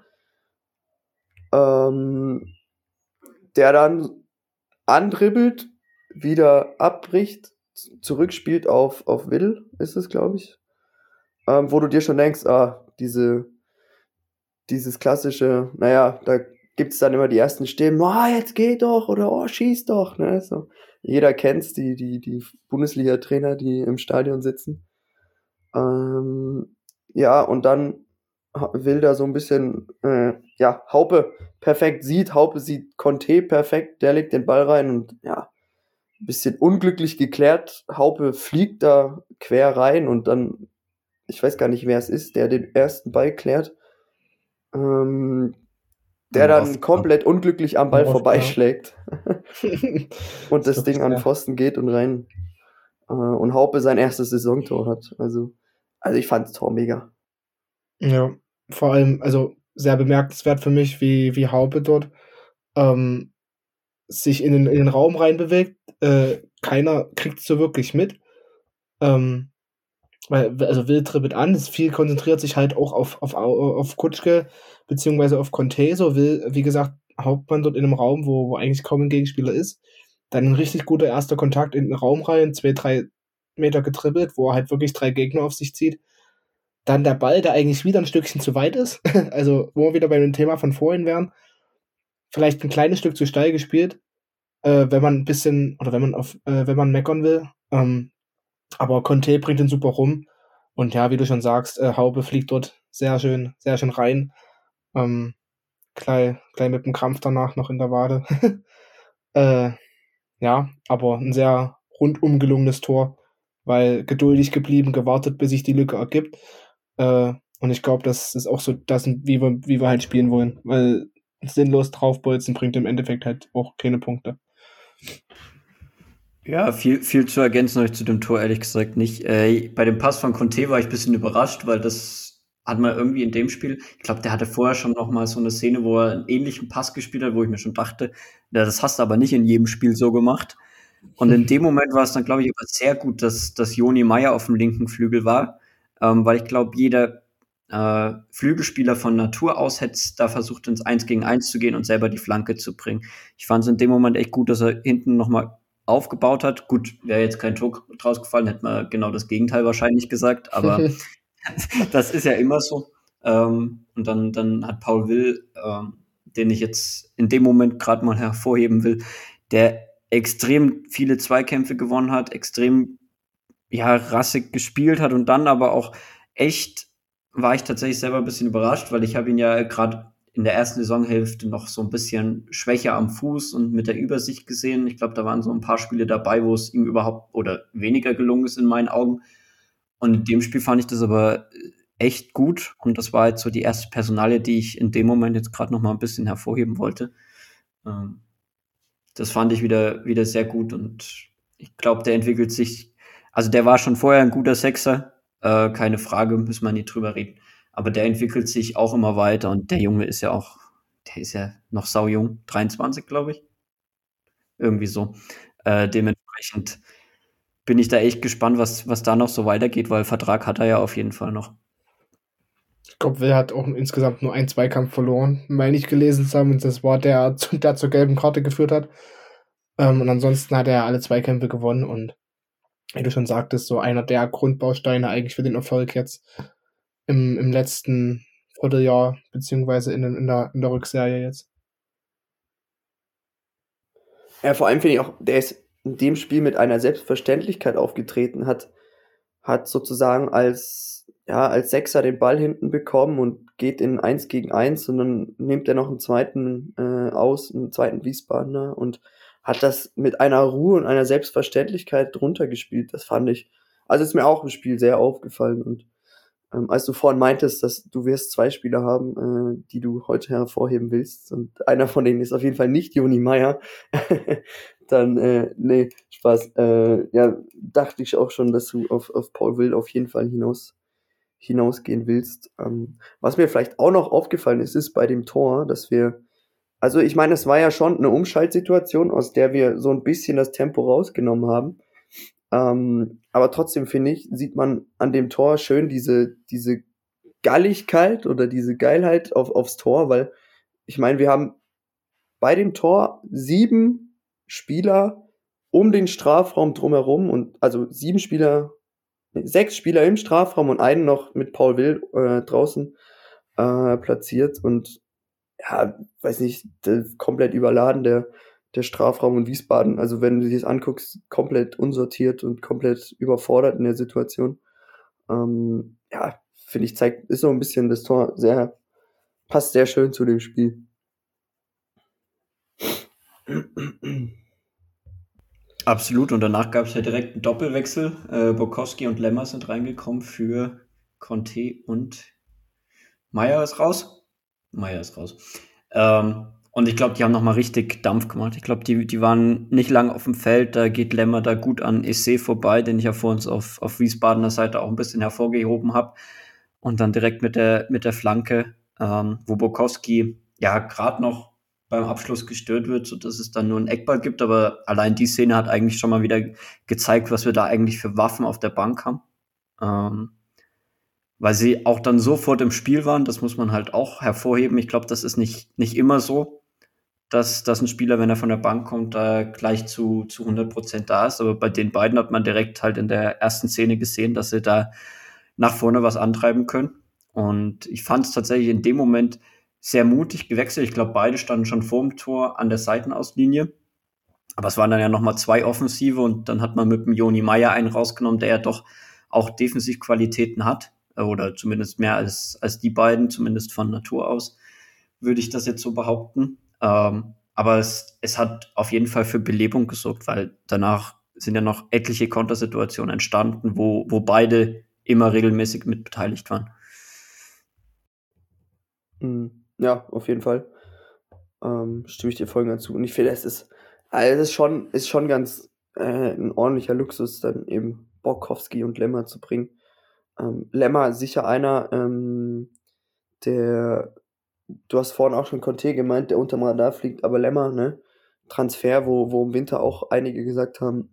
Ähm, der dann andribbelt, wieder abbricht, zurückspielt auf, auf Will, ist es, glaube ich. Ähm, wo du dir schon denkst, ah, diese, dieses klassische, naja, da gibt's dann immer die ersten Stimmen, ah, oh, jetzt geht doch, oder oh, schieß doch, ne, so. Jeder kennt's, die, die, die Bundesliga-Trainer, die im Stadion sitzen. Ähm, ja, und dann will da so ein bisschen, äh, ja, Haupe perfekt sieht, Haupe sieht Conte perfekt, der legt den Ball rein und ja, ein bisschen unglücklich geklärt, Haupe fliegt da quer rein und dann, ich weiß gar nicht, wer es ist, der den ersten Ball klärt, ähm, der Ja, dann komplett unglücklich am Ball Ja, vorbeischlägt und das So Ding an den ja. Pfosten geht und rein äh, und Haupe sein erstes Saisontor hat. Also, also ich fand das Tor mega. Ja, vor allem, also sehr bemerkenswert für mich, wie, wie Haupe dort ähm, sich in den, in den Raum reinbewegt. Äh, keiner kriegt es so wirklich mit. Ähm, weil, also Will dribbelt an, das viel konzentriert sich halt auch auf, auf, auf Kutschke, beziehungsweise auf Conte, so Will, wie gesagt, Hauptmann dort in einem Raum, wo, wo eigentlich kaum ein Gegenspieler ist. Dann ein richtig guter erster Kontakt in den Raum rein, zwei, drei Meter getribbelt, wo er halt wirklich drei Gegner auf sich zieht. Dann der Ball, der eigentlich wieder ein Stückchen zu weit ist, also wo wir wieder bei dem Thema von vorhin wären, vielleicht ein kleines Stück zu steil gespielt, äh, wenn man ein bisschen, oder wenn man auf, äh, wenn man meckern will. Ähm, aber Conte bringt ihn super rum. Und ja, wie du schon sagst, äh, Haube fliegt dort sehr schön, sehr schön rein. Ähm, gleich, gleich mit dem Krampf danach noch in der Wade. äh, ja, aber ein sehr rundum gelungenes Tor, weil geduldig geblieben, gewartet, bis sich die Lücke ergibt. Äh, und ich glaube, das ist auch so das, wie wir, wie wir halt spielen wollen. Weil sinnlos draufbolzen bringt im Endeffekt halt auch keine Punkte. Ja, viel, viel zu ergänzen habe ich zu dem Tor ehrlich gesagt nicht. Äh, bei dem Pass von Conte war ich ein bisschen überrascht, weil das hat man irgendwie in dem Spiel, ich glaube, der hatte vorher schon noch mal so eine Szene, wo er einen ähnlichen Pass gespielt hat, wo ich mir schon dachte, ja, das hast du aber nicht in jedem Spiel so gemacht. Und in dem Moment war es dann, glaube ich, aber sehr gut, dass, dass Joni Meyer auf dem linken Flügel war, ähm, weil ich glaube, jeder äh, Flügelspieler von Natur aus hätte da versucht, ins Eins gegen Eins zu gehen und selber die Flanke zu bringen. Ich fand es in dem Moment echt gut, dass er hinten noch mal aufgebaut hat. Gut, wäre jetzt kein Tor draus gefallen, hätte man genau das Gegenteil wahrscheinlich gesagt, aber das ist ja immer so. Ähm, und dann, dann hat Paul Will, ähm, den ich jetzt in dem Moment gerade mal hervorheben will, der extrem viele Zweikämpfe gewonnen hat, extrem ja, rassig gespielt hat und dann aber auch echt war ich tatsächlich selber ein bisschen überrascht, weil ich habe ihn ja gerade in der ersten Saisonhälfte noch so ein bisschen schwächer am Fuß und mit der Übersicht gesehen. Ich glaube, da waren so ein paar Spiele dabei, wo es ihm überhaupt oder weniger gelungen ist in meinen Augen. Und in dem Spiel fand ich das aber echt gut. Und das war jetzt so die erste Personalie, die ich in dem Moment jetzt gerade noch mal ein bisschen hervorheben wollte. Ähm, das fand ich wieder, wieder sehr gut. Und ich glaube, der entwickelt sich, also der war schon vorher ein guter Sechser, äh, keine Frage, müssen wir nicht drüber reden. Aber der entwickelt sich auch immer weiter und der Junge ist ja auch, der ist ja noch saujung, dreiundzwanzig, glaube ich. Irgendwie so. Äh, dementsprechend bin ich da echt gespannt, was, was da noch so weitergeht, weil Vertrag hat er ja auf jeden Fall noch. Ich glaube, Will hat auch insgesamt nur einen Zweikampf verloren, meine ich gelesen zu haben, und das war der, der zur gelben Karte geführt hat. Ähm, und ansonsten hat er alle Zweikämpfe gewonnen und wie du schon sagtest, so einer der Grundbausteine eigentlich für den Erfolg jetzt im, im letzten Vierteljahr, beziehungsweise in, in, der, in der Rückserie jetzt. Ja, vor allem finde ich auch, der ist in dem Spiel mit einer Selbstverständlichkeit aufgetreten, hat, hat sozusagen als, ja, als Sechser den Ball hinten bekommen und geht in eins gegen eins und dann nimmt er noch einen zweiten äh, aus, einen zweiten Wiesbadener und hat das mit einer Ruhe und einer Selbstverständlichkeit drunter gespielt. Das fand ich, also ist mir auch im Spiel sehr aufgefallen und ähm, als du vorhin meintest, dass du wirst zwei Spieler haben, äh, die du heute hervorheben willst und einer von denen ist auf jeden Fall nicht Joni Meyer, dann, äh, nee, Spaß, äh, ja, dachte ich auch schon, dass du auf, auf Paul Will auf jeden Fall hinaus hinausgehen willst. Ähm, was mir vielleicht auch noch aufgefallen ist, ist bei dem Tor, dass wir, also ich meine, es war ja schon eine Umschaltsituation, aus der wir so ein bisschen das Tempo rausgenommen haben. Ähm, aber trotzdem, finde ich, sieht man an dem Tor schön diese, diese Galligkeit oder diese Geilheit auf, aufs Tor, weil ich meine, wir haben bei dem Tor sieben Spieler um den Strafraum drumherum und also sieben Spieler, nee, sechs Spieler im Strafraum und einen noch mit Paul Will äh, draußen äh, platziert und ja, weiß nicht, komplett überladen, der der Strafraum in Wiesbaden. Also wenn du dir das anguckst, komplett unsortiert und komplett überfordert in der Situation. Ähm, ja, finde ich, zeigt, ist so ein bisschen das Tor sehr, passt sehr schön zu dem Spiel. Absolut, und danach gab es ja direkt einen Doppelwechsel. Äh, Bukowski und Lemmer sind reingekommen für Conte und Meyer ist raus. Meyer ist raus. Ähm, und ich glaube, die haben nochmal richtig Dampf gemacht. Ich glaube, die, die waren nicht lang auf dem Feld. Da geht Lemmer da gut an Esse vorbei, den ich ja vor uns auf, auf Wiesbadener Seite auch ein bisschen hervorgehoben habe. Und dann direkt mit der, mit der Flanke, ähm, wo Bukowski ja gerade noch beim Abschluss gestört wird, sodass es dann nur einen Eckball gibt. Aber allein die Szene hat eigentlich schon mal wieder gezeigt, was wir da eigentlich für Waffen auf der Bank haben. Ähm, weil sie auch dann sofort im Spiel waren, das muss man halt auch hervorheben. Ich glaube, das ist nicht, nicht immer so, dass, dass ein Spieler, wenn er von der Bank kommt, da gleich zu, zu hundert Prozent da ist. Aber bei den beiden hat man direkt halt in der ersten Szene gesehen, dass sie da nach vorne was antreiben können. Und ich fand es tatsächlich in dem Moment sehr mutig gewechselt. Ich glaube, beide standen schon vorm Tor an der Seitenauslinie. Aber es waren dann ja nochmal zwei Offensive und dann hat man mit dem Joni Meier einen rausgenommen, der ja doch auch Defensivqualitäten hat. Oder zumindest mehr als, als die beiden, zumindest von Natur aus, würde ich das jetzt so behaupten. Ähm, aber es, es hat auf jeden Fall für Belebung gesorgt, weil danach sind ja noch etliche Kontersituationen entstanden, wo, wo beide immer regelmäßig mit beteiligt waren. Ja, auf jeden Fall. Ähm, stimme ich dir voll ganz zu. Und ich finde, es ist, also es ist schon, ist schon ganz äh, ein ordentlicher Luxus, dann eben Borkowski und Lemmer zu bringen. Ähm, Lemmer sicher einer, ähm, der, du hast vorhin auch schon Conte gemeint, der unterm Radar fliegt, aber Lemmer, ne? Transfer, wo, wo im Winter auch einige gesagt haben,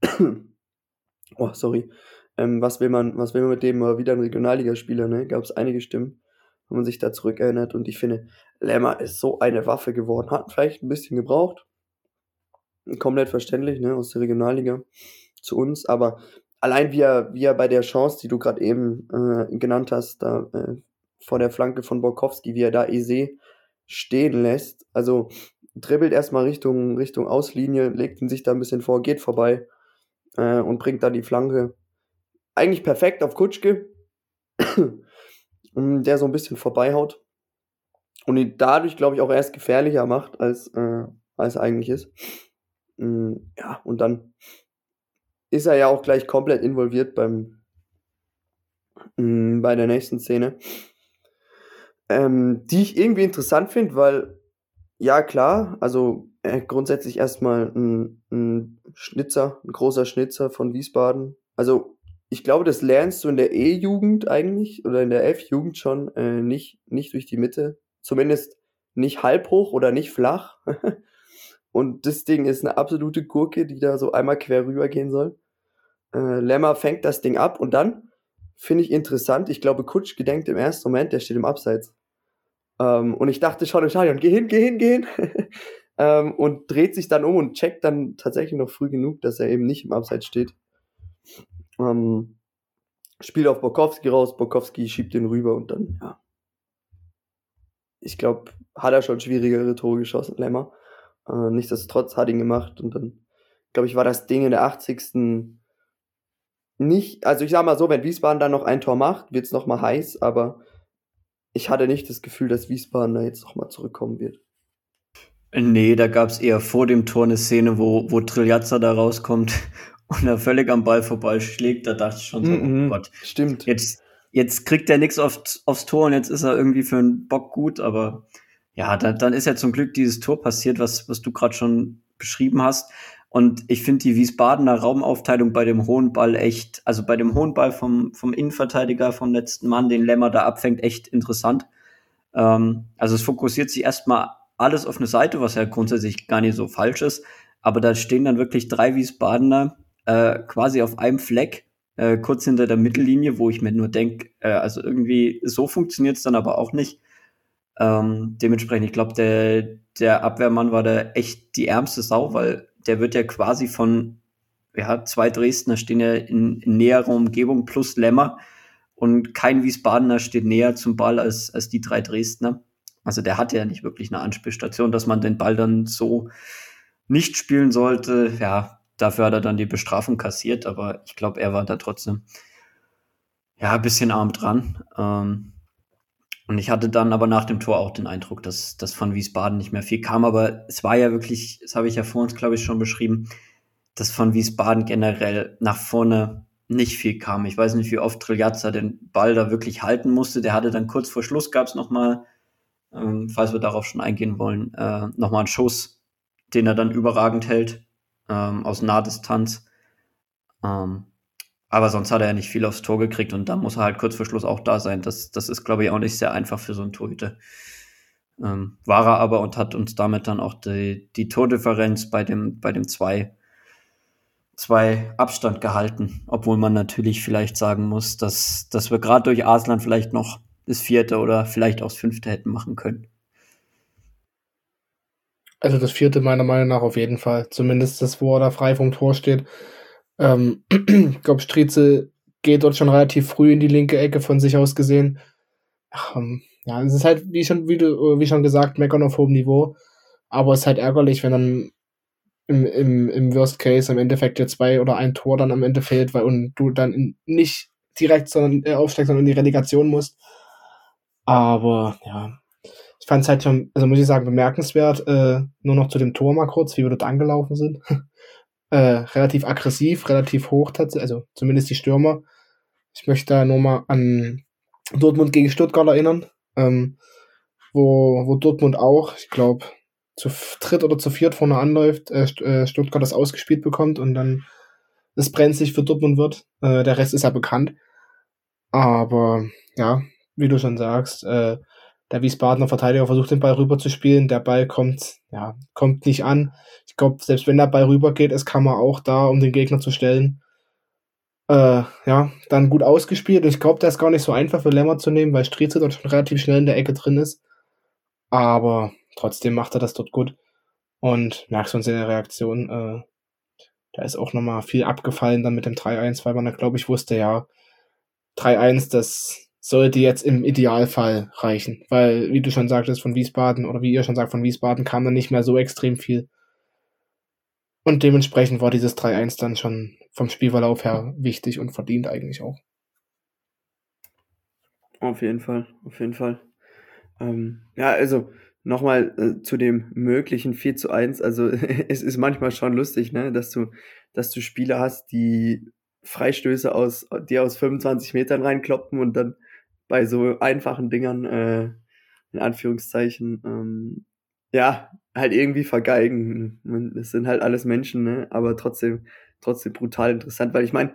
oh, sorry, ähm, was will man, was will man mit dem, mal wieder ein Regionalligaspieler, ne? Gab es einige Stimmen, wenn man sich da zurückerinnert, und ich finde, Lemmer ist so eine Waffe geworden, hat vielleicht ein bisschen gebraucht, komplett verständlich, ne, aus der Regionalliga zu uns, aber allein wie er, wie er bei der Chance, die du gerade eben äh, genannt hast, da äh, vor der Flanke von Borkowski, wie er da Eze stehen lässt, also dribbelt erstmal Richtung, Richtung Auslinie, legt ihn sich da ein bisschen vor, geht vorbei äh, und bringt da die Flanke eigentlich perfekt auf Kutschke, der so ein bisschen vorbeihaut und ihn dadurch, glaube ich, auch erst gefährlicher macht, als, äh, als er eigentlich ist. Ja, und dann ist er ja auch gleich komplett involviert beim mh, bei der nächsten Szene, ähm, die ich irgendwie interessant finde, weil, ja klar, also äh, grundsätzlich erstmal ein, ein Schnitzer, ein großer Schnitzer von Wiesbaden. Also ich glaube, das lernst du in der E-Jugend eigentlich oder in der F-Jugend schon äh, nicht, nicht durch die Mitte. Zumindest nicht halb hoch oder nicht flach. Und das Ding ist eine absolute Gurke, die da so einmal quer rüber gehen soll. Äh, Lemmer fängt das Ding ab und dann finde ich interessant, ich glaube, Kutsch gedenkt im ersten Moment, der steht im Abseits. Ähm, und ich dachte schon im Stadion, geh hin, geh hin, geh hin. ähm, und dreht sich dann um und checkt dann tatsächlich noch früh genug, dass er eben nicht im Abseits steht. Ähm, spielt auf Borkowski raus, Borkowski schiebt den rüber und dann, ja. Ich glaube, hat er schon schwierigere Tore geschossen, Lemmer. Äh, nichtsdestotrotz hat ihn gemacht und dann, glaube ich, war das Ding in der achtzigsten nicht, also ich sag mal so, wenn Wiesbaden dann noch ein Tor macht, wird's noch mal heiß, aber ich hatte nicht das Gefühl, dass Wiesbaden da jetzt noch mal zurückkommen wird. Nee, da gab's eher vor dem Tor eine Szene, wo, wo Triljazza da rauskommt und er völlig am Ball vorbeischlägt. Da dachte ich schon so, Mhm, oh Gott, stimmt. jetzt, jetzt kriegt er nichts aufs, aufs Tor und jetzt ist er irgendwie für einen Bock gut, aber ja, dann, dann ist ja zum Glück dieses Tor passiert, was, was du gerade schon beschrieben hast. Und ich finde die Wiesbadener Raumaufteilung bei dem hohen Ball echt, also bei dem hohen Ball vom, vom Innenverteidiger, vom letzten Mann, den Lemmer da abfängt, echt interessant. Ähm, also es fokussiert sich erstmal alles auf eine Seite, was ja grundsätzlich gar nicht so falsch ist. Aber da stehen dann wirklich drei Wiesbadener äh, quasi auf einem Fleck, äh, kurz hinter der Mittellinie, wo ich mir nur denke, äh, also irgendwie so funktioniert es dann aber auch nicht. Ähm, dementsprechend, ich glaube, der, der Abwehrmann war da echt die ärmste Sau, weil der wird ja quasi von ja, zwei Dresdner stehen ja in, in näherer Umgebung plus Lemmer und kein Wiesbadener steht näher zum Ball als, als die drei Dresdner. Also der hat ja nicht wirklich eine Anspielstation, dass man den Ball dann so nicht spielen sollte. Ja, dafür hat er dann die Bestrafung kassiert, aber ich glaube, er war da trotzdem ja ein bisschen arm dran. Ähm, und ich hatte dann aber nach dem Tor auch den Eindruck, dass, dass von Wiesbaden nicht mehr viel kam. Aber es war ja wirklich, das habe ich ja vor uns, glaube ich, schon beschrieben, dass von Wiesbaden generell nach vorne nicht viel kam. Ich weiß nicht, wie oft Triljazza den Ball da wirklich halten musste. Der hatte dann kurz vor Schluss, gab es nochmal, ähm, falls wir darauf schon eingehen wollen, äh, nochmal einen Schuss, den er dann überragend hält, ähm, aus Nahdistanz. Ähm, aber sonst hat er ja nicht viel aufs Tor gekriegt und da muss er halt kurz vor Schluss auch da sein. Das, das ist, glaube ich, auch nicht sehr einfach für so einen Torhüter. Ähm, war er aber und hat uns damit dann auch die, die Tordifferenz bei dem, bei dem zwei, zwei Abstand gehalten. Obwohl man natürlich vielleicht sagen muss, dass, dass wir gerade durch Arslan vielleicht noch das vierte oder vielleicht auch das fünfte hätten machen können. Also das vierte meiner Meinung nach auf jeden Fall. Zumindest das, wo er da frei vom Tor steht. Ähm, ich glaube, Striezel geht dort schon relativ früh in die linke Ecke von sich aus gesehen. Ach, ähm, ja, es ist halt, wie schon, wie du, wie schon gesagt, meckern auf hohem Niveau. Aber es ist halt ärgerlich, wenn dann im, im, im Worst Case im Endeffekt dir zwei oder ein Tor dann am Ende fehlt, weil und du dann in, nicht direkt sondern äh, aufsteigst, sondern in die Relegation musst. Aber ja, ich fand es halt schon, also muss ich sagen, bemerkenswert, äh, nur noch zu dem Tor mal kurz, wie wir dort angelaufen sind. äh, relativ aggressiv, relativ hoch tatsächlich, also zumindest die Stürmer. Ich möchte da nur mal an Dortmund gegen Stuttgart erinnern, ähm, wo, wo Dortmund auch, ich glaube, zu dritt oder zu viert vorne anläuft, äh, Stuttgart das ausgespielt bekommt und dann es brenzlig für Dortmund wird. Äh, der Rest ist ja bekannt. Aber ja, wie du schon sagst, äh, der Wiesbadener Verteidiger versucht den Ball rüber zu spielen, der Ball kommt, ja, kommt nicht an. Ich glaube, selbst wenn der Ball rüber geht, ist Kammer auch da, um den Gegner zu stellen. Äh, ja, dann gut ausgespielt. Und ich glaube, der ist gar nicht so einfach für Lemmer zu nehmen, weil Striezel dort schon relativ schnell in der Ecke drin ist. Aber trotzdem macht er das dort gut. Und merkst du uns in der Reaktion, äh, da ist auch nochmal viel abgefallen dann mit dem drei eins, weil man da, glaube ich, wusste, ja, drei eins, das sollte jetzt im Idealfall reichen. Weil, wie du schon sagtest, von Wiesbaden, oder wie ihr schon sagt, von Wiesbaden kam dann nicht mehr so extrem viel. Und dementsprechend war dieses drei eins dann schon vom Spielverlauf her wichtig und verdient eigentlich auch. Auf jeden Fall, auf jeden Fall. Ähm, ja, also nochmal äh, zu dem möglichen vier zu eins. Also es ist manchmal schon lustig, ne, dass du, dass du Spieler hast, die Freistöße aus, die aus fünfundzwanzig Metern reinkloppen und dann bei so einfachen Dingern, äh, in Anführungszeichen, ähm, ja, halt irgendwie vergeigen. Man- Das sind halt alles Menschen, ne, aber trotzdem, trotzdem brutal interessant, weil ich meine,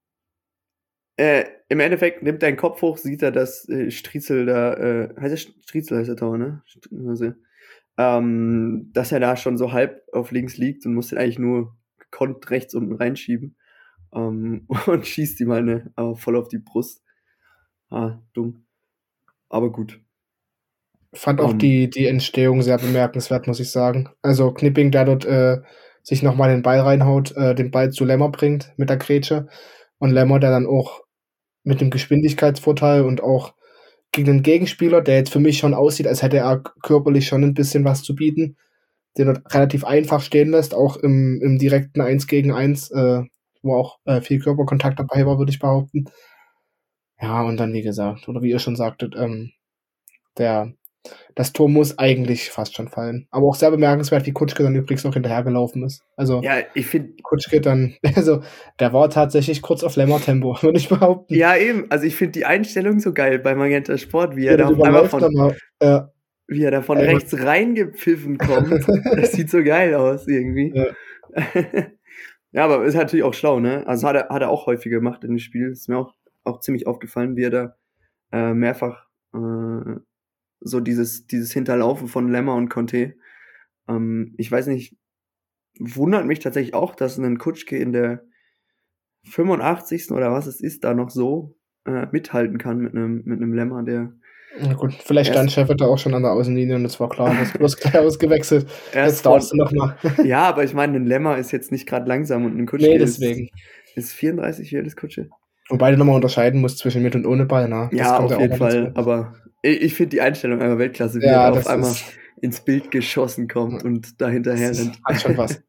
äh, im Endeffekt nimmt er den Kopf hoch, sieht er, dass äh, Striezel da, äh, heißt er Striezel, heißt der Tor, ne? St- Also, ähm, dass er da schon so halb auf links liegt und muss den eigentlich nur gekonnt rechts unten reinschieben. Ähm, und schießt ihm mal ne, aber voll auf die Brust. Ah, dumm. Aber gut. Fand auch Ähm, die, die Entstehung sehr bemerkenswert, muss ich sagen. Also Knipping, der dort äh, sich nochmal den Ball reinhaut, äh, den Ball zu Lemmer bringt mit der Grätsche. Und Lemmer, der dann auch mit dem Geschwindigkeitsvorteil und auch gegen den Gegenspieler, der jetzt für mich schon aussieht, als hätte er körperlich schon ein bisschen was zu bieten, den dort relativ einfach stehen lässt, auch im, im direkten eins gegen eins, äh, wo auch äh, viel Körperkontakt dabei war, würde ich behaupten. Ja, und dann, wie gesagt, oder wie ihr schon sagtet, ähm, der, das Tor muss eigentlich fast schon fallen. Aber auch sehr bemerkenswert, wie Kutschke dann übrigens noch hinterhergelaufen ist. Also, ja, ich finde, Kutschke dann, also, der war tatsächlich kurz auf Lemmer-Tempo, würde ich behaupten. ja eben, also ich finde die Einstellung so geil bei Magenta Sport, wie er Der da auf einmal von, mal, äh, wie er da von Einmal- rechts reingepfiffen kommt. Das sieht so geil aus irgendwie. Ja. Ja, aber ist natürlich auch schlau, ne? Also hat er, hat er auch häufig gemacht in dem Spiel. Ist mir auch, auch ziemlich aufgefallen, wie er da äh, mehrfach äh, so dieses, dieses Hinterlaufen von Lemmer und Conte. Ähm, ich weiß nicht, wundert mich tatsächlich auch, dass ein Kutschke in der fünfundachtzigsten oder was es ist, da noch so äh, mithalten kann mit einem mit einem Lemmer, der Na gut, vielleicht stand erst, Sheffield da auch schon an der Außenlinie und es war klar, du hast bloß gleich ausgewechselt. erst Jetzt darfst du von, noch mal. ja, aber ich meine, ein Lemmer ist jetzt nicht gerade langsam und ein Kutschke Nee, ist, deswegen. ist vierunddreißig, wie alt ist Kutsche? Wobei du nochmal unterscheiden musst zwischen mit und ohne Ball, na. Das Ja, kommt auf ja auch jeden noch Fall. dazu. Aber ich, ich finde die Einstellung einfach Weltklasse, wie er Ja, da auf das einmal ist, ins Bild geschossen kommt und da das hinterher ist, rennt. hat schon was.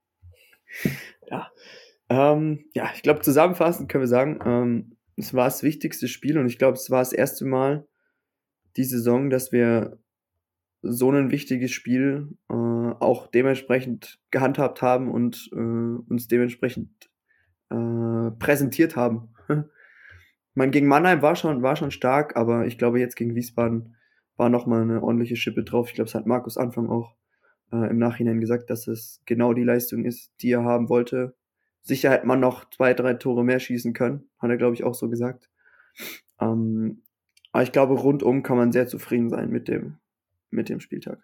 Ja, ähm, ja, ich glaube, zusammenfassend können wir sagen, ähm, es war das wichtigste Spiel und ich glaube, es war das erste Mal die Saison, dass wir so ein wichtiges Spiel äh, auch dementsprechend gehandhabt haben und äh, uns dementsprechend äh, präsentiert haben. Ich meine, gegen Mannheim war schon, war schon stark, aber ich glaube, jetzt gegen Wiesbaden war nochmal eine ordentliche Schippe drauf. Ich glaube, es hat Markus Anfang auch äh, im Nachhinein gesagt, dass es genau die Leistung ist, die er haben wollte. Sicher hätte man noch zwei, drei Tore mehr schießen können, hat er, glaube ich, auch so gesagt. Ähm, aber ich glaube, rundum kann man sehr zufrieden sein mit dem, mit dem Spieltag.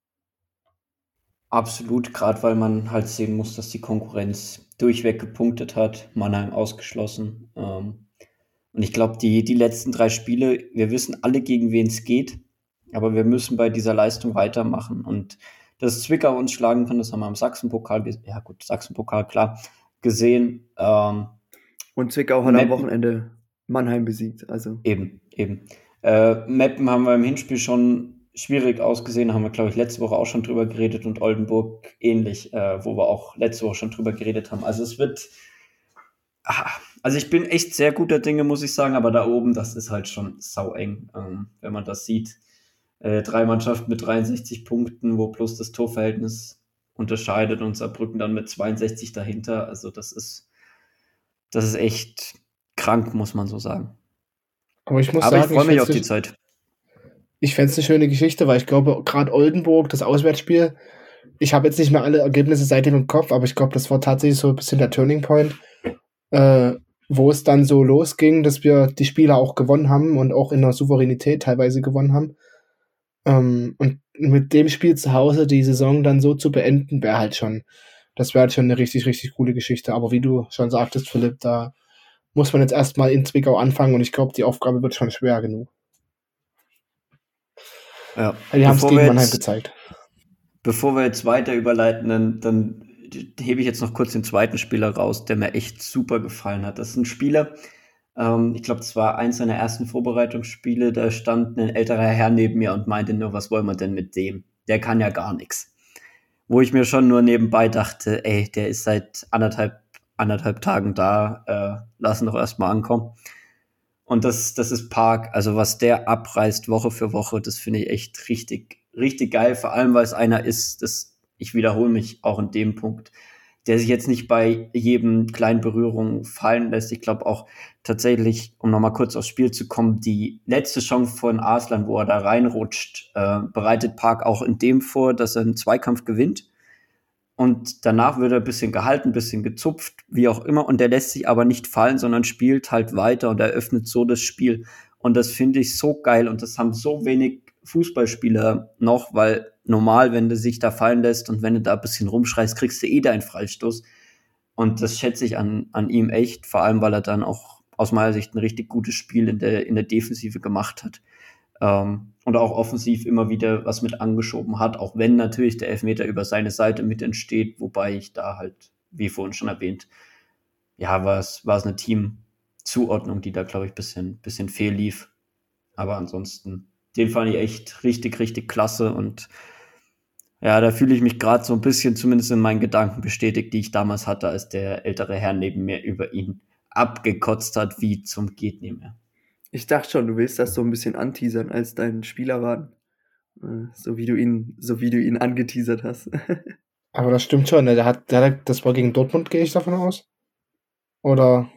Absolut, gerade weil man halt sehen muss, dass die Konkurrenz durchweg gepunktet hat, Mannheim ausgeschlossen. Ähm, und ich glaube, die, die letzten drei Spiele, wir wissen alle, gegen wen es geht, aber wir müssen bei dieser Leistung weitermachen. Und dass Zwickau uns schlagen kann, das haben wir im Sachsenpokal, ge- ja gut, Sachsenpokal, klar, gesehen. Ähm, Und Zwickau hat am Meppen, Wochenende Mannheim besiegt. Also eben, eben. Äh, Meppen haben wir im Hinspiel schon schwierig ausgesehen, haben wir, glaube ich, letzte Woche auch schon drüber geredet und Oldenburg ähnlich, äh, wo wir auch letzte Woche schon drüber geredet haben. Also es wird, ah, also ich bin echt sehr guter Dinge, muss ich sagen, aber da oben, das ist halt schon saueng, ähm, wenn man das sieht. Äh, drei Mannschaften mit dreiundsechzig Punkten, wo plus das Torverhältnis unterscheidet und Saarbrücken dann mit zweiundsechzig dahinter. Also das ist, das ist echt krank, muss man so sagen. Aber ich muss Aber ich sagen, freue ich mich fände auf die es Zeit. ich fänd's eine schöne Geschichte, weil ich glaube, gerade Oldenburg, das Auswärtsspiel, ich habe jetzt nicht mehr alle Ergebnisse seitdem im Kopf, aber ich glaube, das war tatsächlich so ein bisschen der Turning Point, äh, wo es dann so losging, dass wir die Spiele auch gewonnen haben und auch in der Souveränität teilweise gewonnen haben. Ähm, und mit dem Spiel zu Hause die Saison dann so zu beenden, wäre halt schon, das wäre halt schon eine richtig, richtig coole Geschichte. Aber wie du schon sagtest, Philipp, da muss man jetzt erstmal in Zwickau anfangen und ich glaube, die Aufgabe wird schon schwer genug. Ja. Weil die haben es Bevor gegen wir Mannheim jetzt, gezeigt. bevor wir jetzt weiter überleiten, dann, dann hebe ich jetzt noch kurz den zweiten Spieler raus, der mir echt super gefallen hat. Das ist ein Spieler, ähm, ich glaube, das war eins seiner ersten Vorbereitungsspiele, da stand ein älterer Herr neben mir und meinte nur, was wollen wir denn mit dem? Der kann ja gar nichts. Wo ich mir schon nur nebenbei dachte, ey, der ist seit anderthalb, anderthalb Tagen da, äh, lassen doch erstmal ankommen. Und das, das ist Park. Also was der abreißt Woche für Woche, das finde ich echt richtig, richtig geil. Vor allem, weil es einer ist, das, ich wiederhole mich auch in dem Punkt, der sich jetzt nicht bei jedem kleinen Berührung fallen lässt. Ich glaube auch tatsächlich, um nochmal kurz aufs Spiel zu kommen, die letzte Chance von Arslan, wo er da reinrutscht, äh, bereitet Park auch in dem vor, dass er einen Zweikampf gewinnt. Und danach wird er ein bisschen gehalten, ein bisschen gezupft, wie auch immer. Und der lässt sich aber nicht fallen, sondern spielt halt weiter und eröffnet so das Spiel. Und das finde ich so geil. Und das haben so wenig Fußballspieler noch, weil normal, wenn du sich da fallen lässt und wenn du da ein bisschen rumschreist, kriegst du eh deinen Freistoß. Und das schätze ich an, an ihm echt, vor allem, weil er dann auch aus meiner Sicht ein richtig gutes Spiel in der, in der Defensive gemacht hat. Ähm, und auch offensiv immer wieder was mit angeschoben hat, auch wenn natürlich der Elfmeter über seine Seite mit entsteht, wobei ich da halt, wie vorhin schon erwähnt, ja, war es, war es eine Teamzuordnung, die da, glaube ich, ein bisschen, bisschen fehl lief. Aber ansonsten, den fand ich echt richtig, richtig klasse und ja, da fühle ich mich gerade so ein bisschen zumindest in meinen Gedanken bestätigt, die ich damals hatte, als der ältere Herr neben mir über ihn abgekotzt hat, wie zum geht nicht mehr. ich dachte schon, du willst das so ein bisschen anteasern als deinen Spielerraten. Äh, So wie du ihn, so wie du ihn angeteasert hast. Aber das stimmt schon, ne? Der hat, der hat, das war gegen Dortmund, gehe ich davon aus. Oder,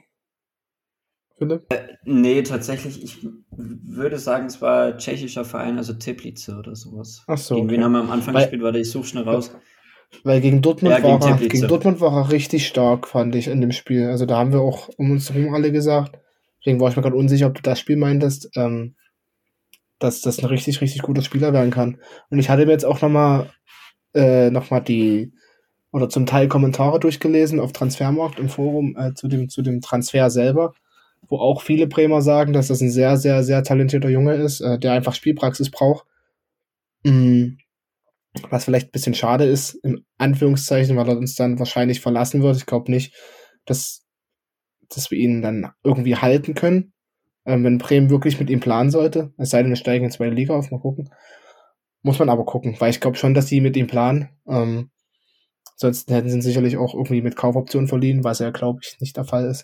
Philipp? Nee, tatsächlich, ich würde sagen, es war tschechischer Verein, also Teplice oder sowas. Ach so, Gegen wen okay. haben wir am Anfang Weil, gespielt? Warte, ich suche schnell raus. weil gegen Ja, Dortmund gegen war er, gegen Teplice. Dortmund war er richtig stark, fand ich, in dem Spiel. Also da haben wir auch um uns herum alle gesagt, deswegen war ich mir gerade unsicher, ob du das Spiel meintest, ähm, dass das ein richtig, richtig guter Spieler werden kann. Und ich hatte mir jetzt auch nochmal, äh, noch mal die, oder zum Teil Kommentare durchgelesen auf Transfermarkt im Forum, äh, zu dem, zu dem Transfer selber, wo auch viele Bremer sagen, dass das ein sehr, sehr, sehr talentierter Junge ist, äh, der einfach Spielpraxis braucht. Mhm. Was vielleicht ein bisschen schade ist, in Anführungszeichen, weil er uns dann wahrscheinlich verlassen wird. Ich glaube nicht, dass, dass wir ihn dann irgendwie halten können, ähm, wenn Bremen wirklich mit ihm planen sollte. Es sei denn, wir steigen in zweite Liga auf, mal gucken. Muss man aber gucken, weil ich glaube schon, dass sie mit ihm planen. Ähm, ansonsten hätten sie ihn sicherlich auch irgendwie mit Kaufoptionen verliehen, was ja, glaube ich, nicht der Fall ist.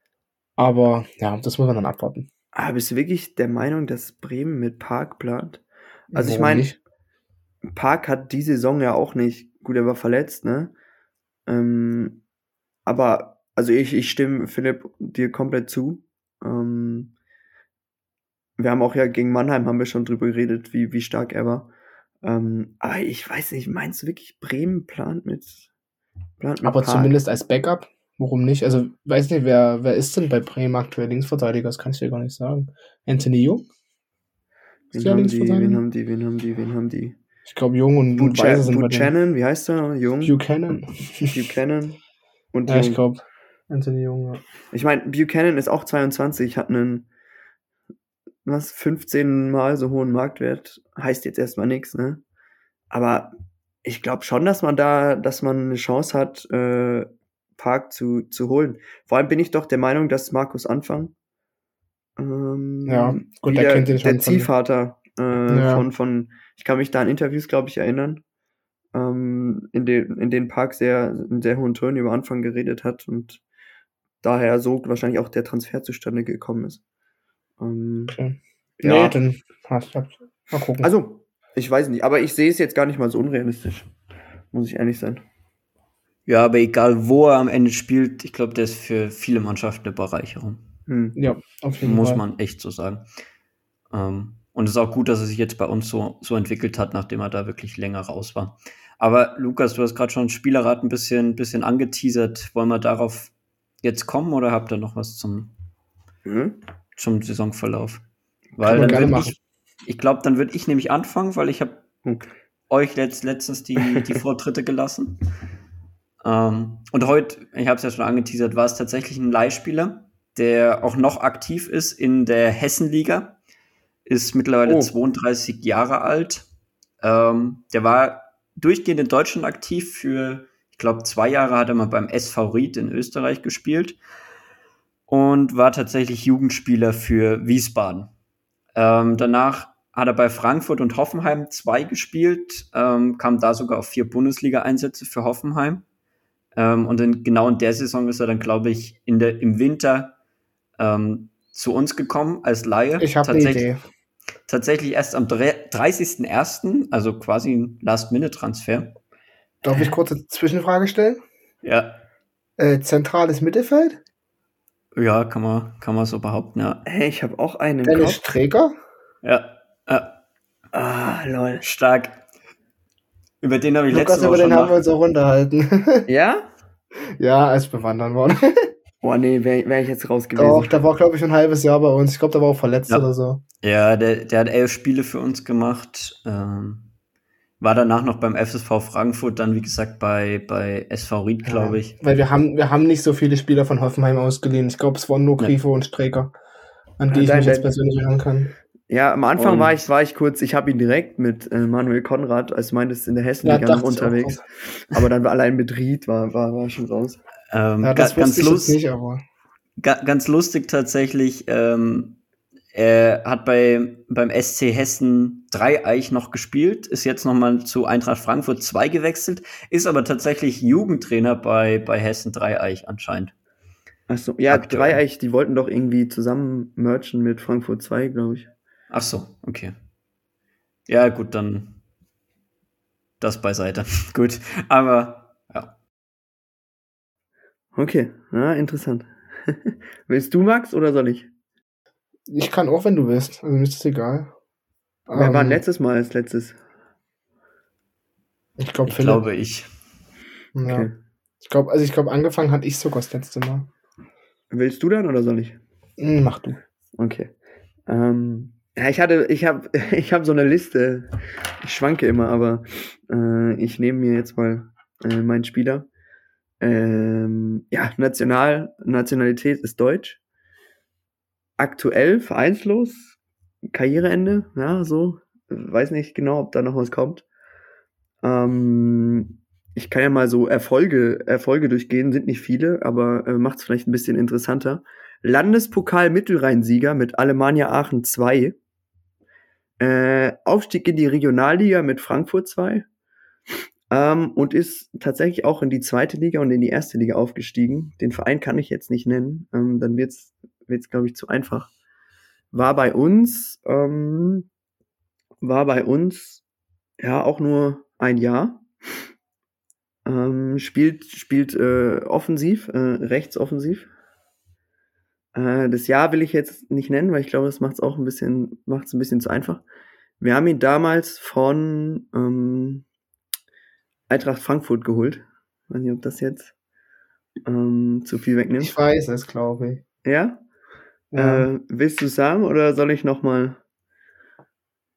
Aber ja, das muss man dann abwarten. Aber bist du wirklich der Meinung, dass Bremen mit Park plant? Also ich Warum meine, nicht? Park hat die Saison ja auch nicht, gut, er war verletzt, ne? Ähm, aber, also ich, ich stimme Philipp dir komplett zu. Ähm, wir haben auch ja gegen Mannheim haben wir schon drüber geredet, wie, wie stark er war. Ähm, aber ich weiß nicht, meinst du wirklich, Bremen plant mit, plant mit Aber Park? zumindest als Backup, warum nicht? Also, weiß nicht, wer, wer ist denn bei Bremen aktuell Linksverteidiger? Das kann ich dir gar nicht sagen. Anthony Jung? Wen der haben links die, von wen seinem? haben die, wen haben die, wen haben die? Ich glaube, Jung und, und Weiser sind bei denen. Buchanan, wie heißt er? Jung? Buchanan. Buchanan und Ja, ich Jung. glaube, Anthony Jung, ja. Ich meine, Buchanan ist auch zweiundzwanzig, hat einen, was, fünfzehn Mal so hohen Marktwert. Heißt jetzt erstmal nichts, ne? Aber ich glaube schon, dass man da, dass man eine Chance hat, äh, Park zu, zu holen. Vor allem bin ich doch der Meinung, dass Markus Anfang ähm, Ja, gut, wieder der kennt den der schon von- Ziehvater äh, Ja. von, von, ich kann mich da an Interviews, glaube ich, erinnern, ähm, in, den, in denen Park sehr, in sehr hohen Tönen über Anfang geredet hat und daher so wahrscheinlich auch der Transfer zustande gekommen ist. Ähm, Okay. ja. Nee, dann hast du. Mal gucken. Also, ich weiß nicht, aber ich sehe es jetzt gar nicht mal so unrealistisch. Muss ich ehrlich sein. Ja, aber egal, wo er am Ende spielt, ich glaube, der ist für viele Mannschaften eine Bereicherung. Hm. Ja, auf jeden Muss Fall. man echt so sagen. Ähm, und es ist auch gut, dass er sich jetzt bei uns so, so entwickelt hat, nachdem er da wirklich länger raus war. Aber Lukas, du hast gerade schon Spielerrat ein bisschen, bisschen angeteasert. Wollen wir darauf jetzt kommen oder habt ihr noch was zum, Mhm. zum Saisonverlauf? Können Weil wir dann gerne würde machen. ich, ich glaube, dann würde ich nämlich anfangen, weil ich habe Hm. euch letzt, letztens die, die Vortritte gelassen. Ähm, und heute, ich habe es ja schon angeteasert, war es tatsächlich ein Leihspieler, der auch noch aktiv ist in der Hessenliga, ist mittlerweile Oh. zweiunddreißig Jahre alt. Ähm, der war durchgehend in Deutschland aktiv. Für, ich glaube, zwei Jahre hat er mal beim S V Ried in Österreich gespielt und war tatsächlich Jugendspieler für Wiesbaden. Ähm, danach hat er bei Frankfurt und Hoffenheim zwei gespielt, ähm, kam da sogar auf vier Bundesliga-Einsätze für Hoffenheim. Ähm, und in, genau in der Saison ist er dann, glaube ich, in der, im Winter ähm, zu uns gekommen als Laie. Ich habe eine tatsächlich, Idee. tatsächlich erst am dreißigsten ersten, also quasi ein Last-Minute-Transfer. Darf ich kurz eine Zwischenfrage stellen? Ja, Äh, zentrales Mittelfeld? ja, kann man, kann man so behaupten, ja. Hey, ich habe auch einen im Dennis Kopf. Strecker? Ja, ja, Ah, lol. stark. Über den habe ich Lukas, letzte über Woche schon den haben wir nach... uns auch unterhalten. Ja? Ja, als bewandern worden. Boah, nee, wäre wär ich jetzt raus gewesen. Doch, der war, glaube ich, ein halbes Jahr bei uns. Ich glaube, der war auch verletzt Ja. oder so. Ja, der, der hat elf Spiele für uns gemacht. Ähm, war danach noch beim F S V Frankfurt, dann wie gesagt bei, bei S V Ried, glaube Ja, ich. weil wir haben, wir haben nicht so viele Spieler von Hoffenheim ausgeliehen. Ich glaube, es waren nur Ja. Grifo und Strecker, an die Ja, ich dein- mich jetzt dein- persönlich erinnern kann. Ja, am Anfang Und- war ich, war ich kurz, ich habe ihn direkt mit äh, Manuel Konrad, als du meintest, in der Hessenliga noch dachte ich auch unterwegs. Aber dann war allein mit Ried, war, war, war schon raus. Ähm, Ja, das ga- ganz, wusste ich jetzt lust, nicht, aber ga, ganz lustig tatsächlich, ähm, er hat bei, beim S C Hessen Dreieich noch gespielt, ist jetzt nochmal zu Eintracht Frankfurt zwei gewechselt, ist aber tatsächlich Jugendtrainer bei, bei Hessen Dreieich anscheinend. Achso, ja, Aktuell. Dreieich, die wollten doch irgendwie zusammen merchen mit Frankfurt zwei, glaube ich. Ach so, okay. Ja, gut, dann das beiseite. Gut, aber ja. Okay, ja, interessant. Willst du, Max, oder soll ich? ich kann auch, wenn du willst. Also mir ist das egal. Wer Ähm, war denn letztes Mal als letztes? Ich glaube, Ich Philipp. glaube ich. Ja. Okay. Ich glaube, also ich glaube, angefangen hat ich sogar das letzte Mal. Willst du dann oder soll ich? Hm, mach du. Okay. Ähm, ja, ich hatte, ich habe, ich habe so eine Liste. Ich schwanke immer, aber äh, ich nehme mir jetzt mal äh, meinen Spieler. Ähm, ja, National, Nationalität ist Deutsch. Aktuell vereinslos, Karriereende, ja, so. Weiß nicht genau, ob da noch was kommt. Ähm, ich kann ja mal so Erfolge, Erfolge durchgehen, sind nicht viele, aber äh, macht es vielleicht ein bisschen interessanter. Landespokal Mittelrheinsieger mit Alemannia Aachen zwei. Äh, Aufstieg in die Regionalliga mit Frankfurt zwei. Ähm, und ist tatsächlich auch in die zweite Liga und in die erste Liga aufgestiegen. Den Verein kann ich jetzt nicht nennen, ähm, dann wird's, wird's glaube ich, zu einfach. War bei uns, ähm, war bei uns, ja, auch nur ein Jahr. Ähm, spielt spielt äh, offensiv, äh, rechtsoffensiv. Äh, das Jahr will ich jetzt nicht nennen, weil ich glaube, das macht es auch ein bisschen, macht's ein bisschen zu einfach. Wir haben ihn damals von ähm, Eintracht Frankfurt geholt. Ich weiß nicht, ob das jetzt ähm, zu viel wegnimmt. Ich weiß es, glaube ich. Ja? Ja. Äh, willst du sagen oder soll ich noch mal?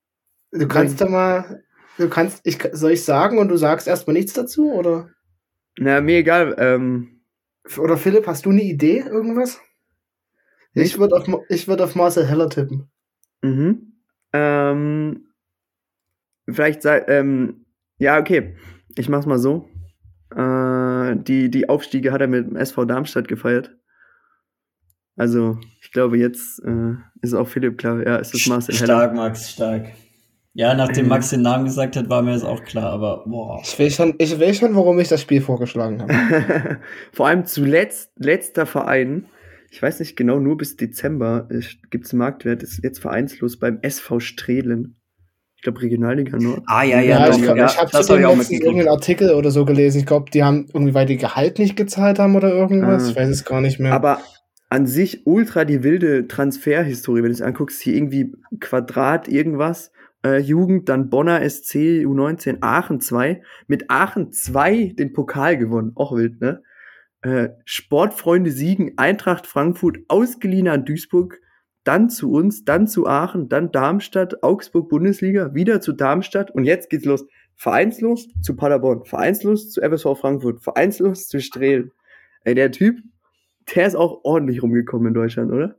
Du kannst da mal, du kannst, ich, soll ich sagen und du sagst erstmal nichts dazu, oder? Na, mir egal. Ähm, Oder Philipp, hast du eine Idee, irgendwas? Nicht? Ich würde auf, ich würd auf Marcel Heller tippen. mhm. Ähm, vielleicht sei, ähm, ja, okay. Ich mach's mal so. Äh, die, die Aufstiege hat er mit dem S V Darmstadt gefeiert. Also, ich glaube, jetzt äh, ist auch Philipp klar. Ja, es ist Marcel Heller. Stark, Max, stark. Ja, nachdem Äh. Max den Namen gesagt hat, war mir das auch klar, aber boah. Ich weiß schon, ich weiß schon, warum ich das Spiel vorgeschlagen habe. Vor allem zuletzt, letzter Verein, ich weiß nicht genau, nur bis Dezember gibt es einen Marktwert, ist jetzt vereinslos beim S V Strehlen. Ich glaube Regionalliga Nord. Ah, ja, ja, Ja, doch, ich, glaub, ja, ich habe das zu hab dem ich auch letztens mitgekriegt. irgendeinen Artikel oder so gelesen. Ich glaube, die haben irgendwie, weil die Gehalt nicht gezahlt haben oder irgendwas. Ah. Ich weiß es gar nicht mehr. Aber an sich ultra die wilde Transferhistorie, wenn du es anguckst, hier irgendwie Quadrat irgendwas, äh, Jugend, dann Bonner S C, U neunzehn, Aachen zwei, mit Aachen zwei den Pokal gewonnen, auch wild, ne? Äh, Sportfreunde Siegen, Eintracht Frankfurt, ausgeliehen an Duisburg, dann zu uns, dann zu Aachen, dann Darmstadt, Augsburg Bundesliga, wieder zu Darmstadt und jetzt geht's los. Vereinslos zu Paderborn, vereinslos zu F S V Frankfurt, vereinslos zu Strehlen. Ey, der Typ, der ist auch ordentlich rumgekommen in Deutschland, oder?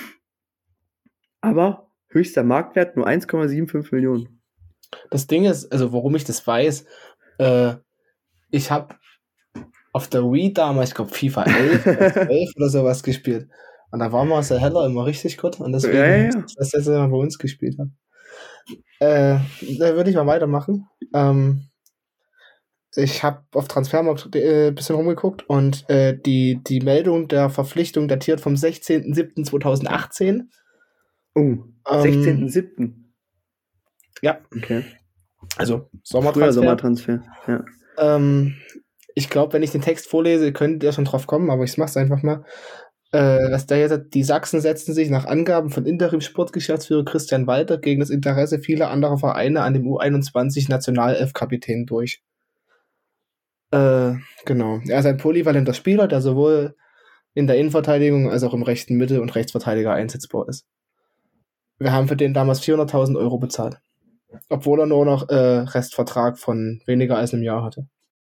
Aber höchster Marktwert nur eins Komma fünfundsiebzig Millionen. Das Ding ist, also warum ich das weiß, äh, ich habe auf der Wii damals, ich glaube FIFA elf, elf oder sowas gespielt. Und da war Marcel Heller immer richtig gut. Und deswegen, Ja, ja, ja. dass er jetzt immer bei uns gespielt hat. Äh, da würde ich mal weitermachen. Ähm, ich habe auf Transfermarkt äh, ein bisschen rumgeguckt und äh, die, die Meldung der Verpflichtung datiert vom sechzehnten siebten zweitausendachtzehn. Oh, Ähm, sechzehnten siebten Ja, Okay. also Früher Sommertransfer. Sommertransfer, ja. Ähm, ich glaube, wenn ich den Text vorlese, könnt ihr schon drauf kommen, aber ich mach's einfach mal. Äh, was da jetzt hat, die Sachsen setzten sich nach Angaben von Interim-Sportgeschäftsführer Christian Walter gegen das Interesse vieler anderer Vereine an dem U einundzwanzig Nationalelf-Kapitän durch. Äh, genau. Er ist ein polyvalenter Spieler, der sowohl in der Innenverteidigung als auch im rechten Mittel- und Rechtsverteidiger einsetzbar ist. Wir haben für den damals vierhunderttausend Euro bezahlt. Obwohl er nur noch äh, Restvertrag von weniger als einem Jahr hatte.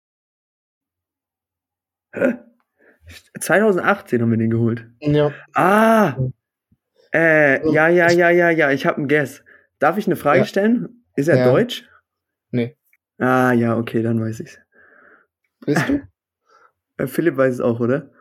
Hä? zweitausendachtzehn haben wir den geholt. Ja. Ah! Äh, ja, ja, ja, ja, ja, ich habe einen Guess. Darf ich eine Frage Ja. stellen? Ist er Ja. deutsch? Nee. Ah, ja, okay, dann weiß ich's. Bist du? Äh, Philipp weiß es auch, oder?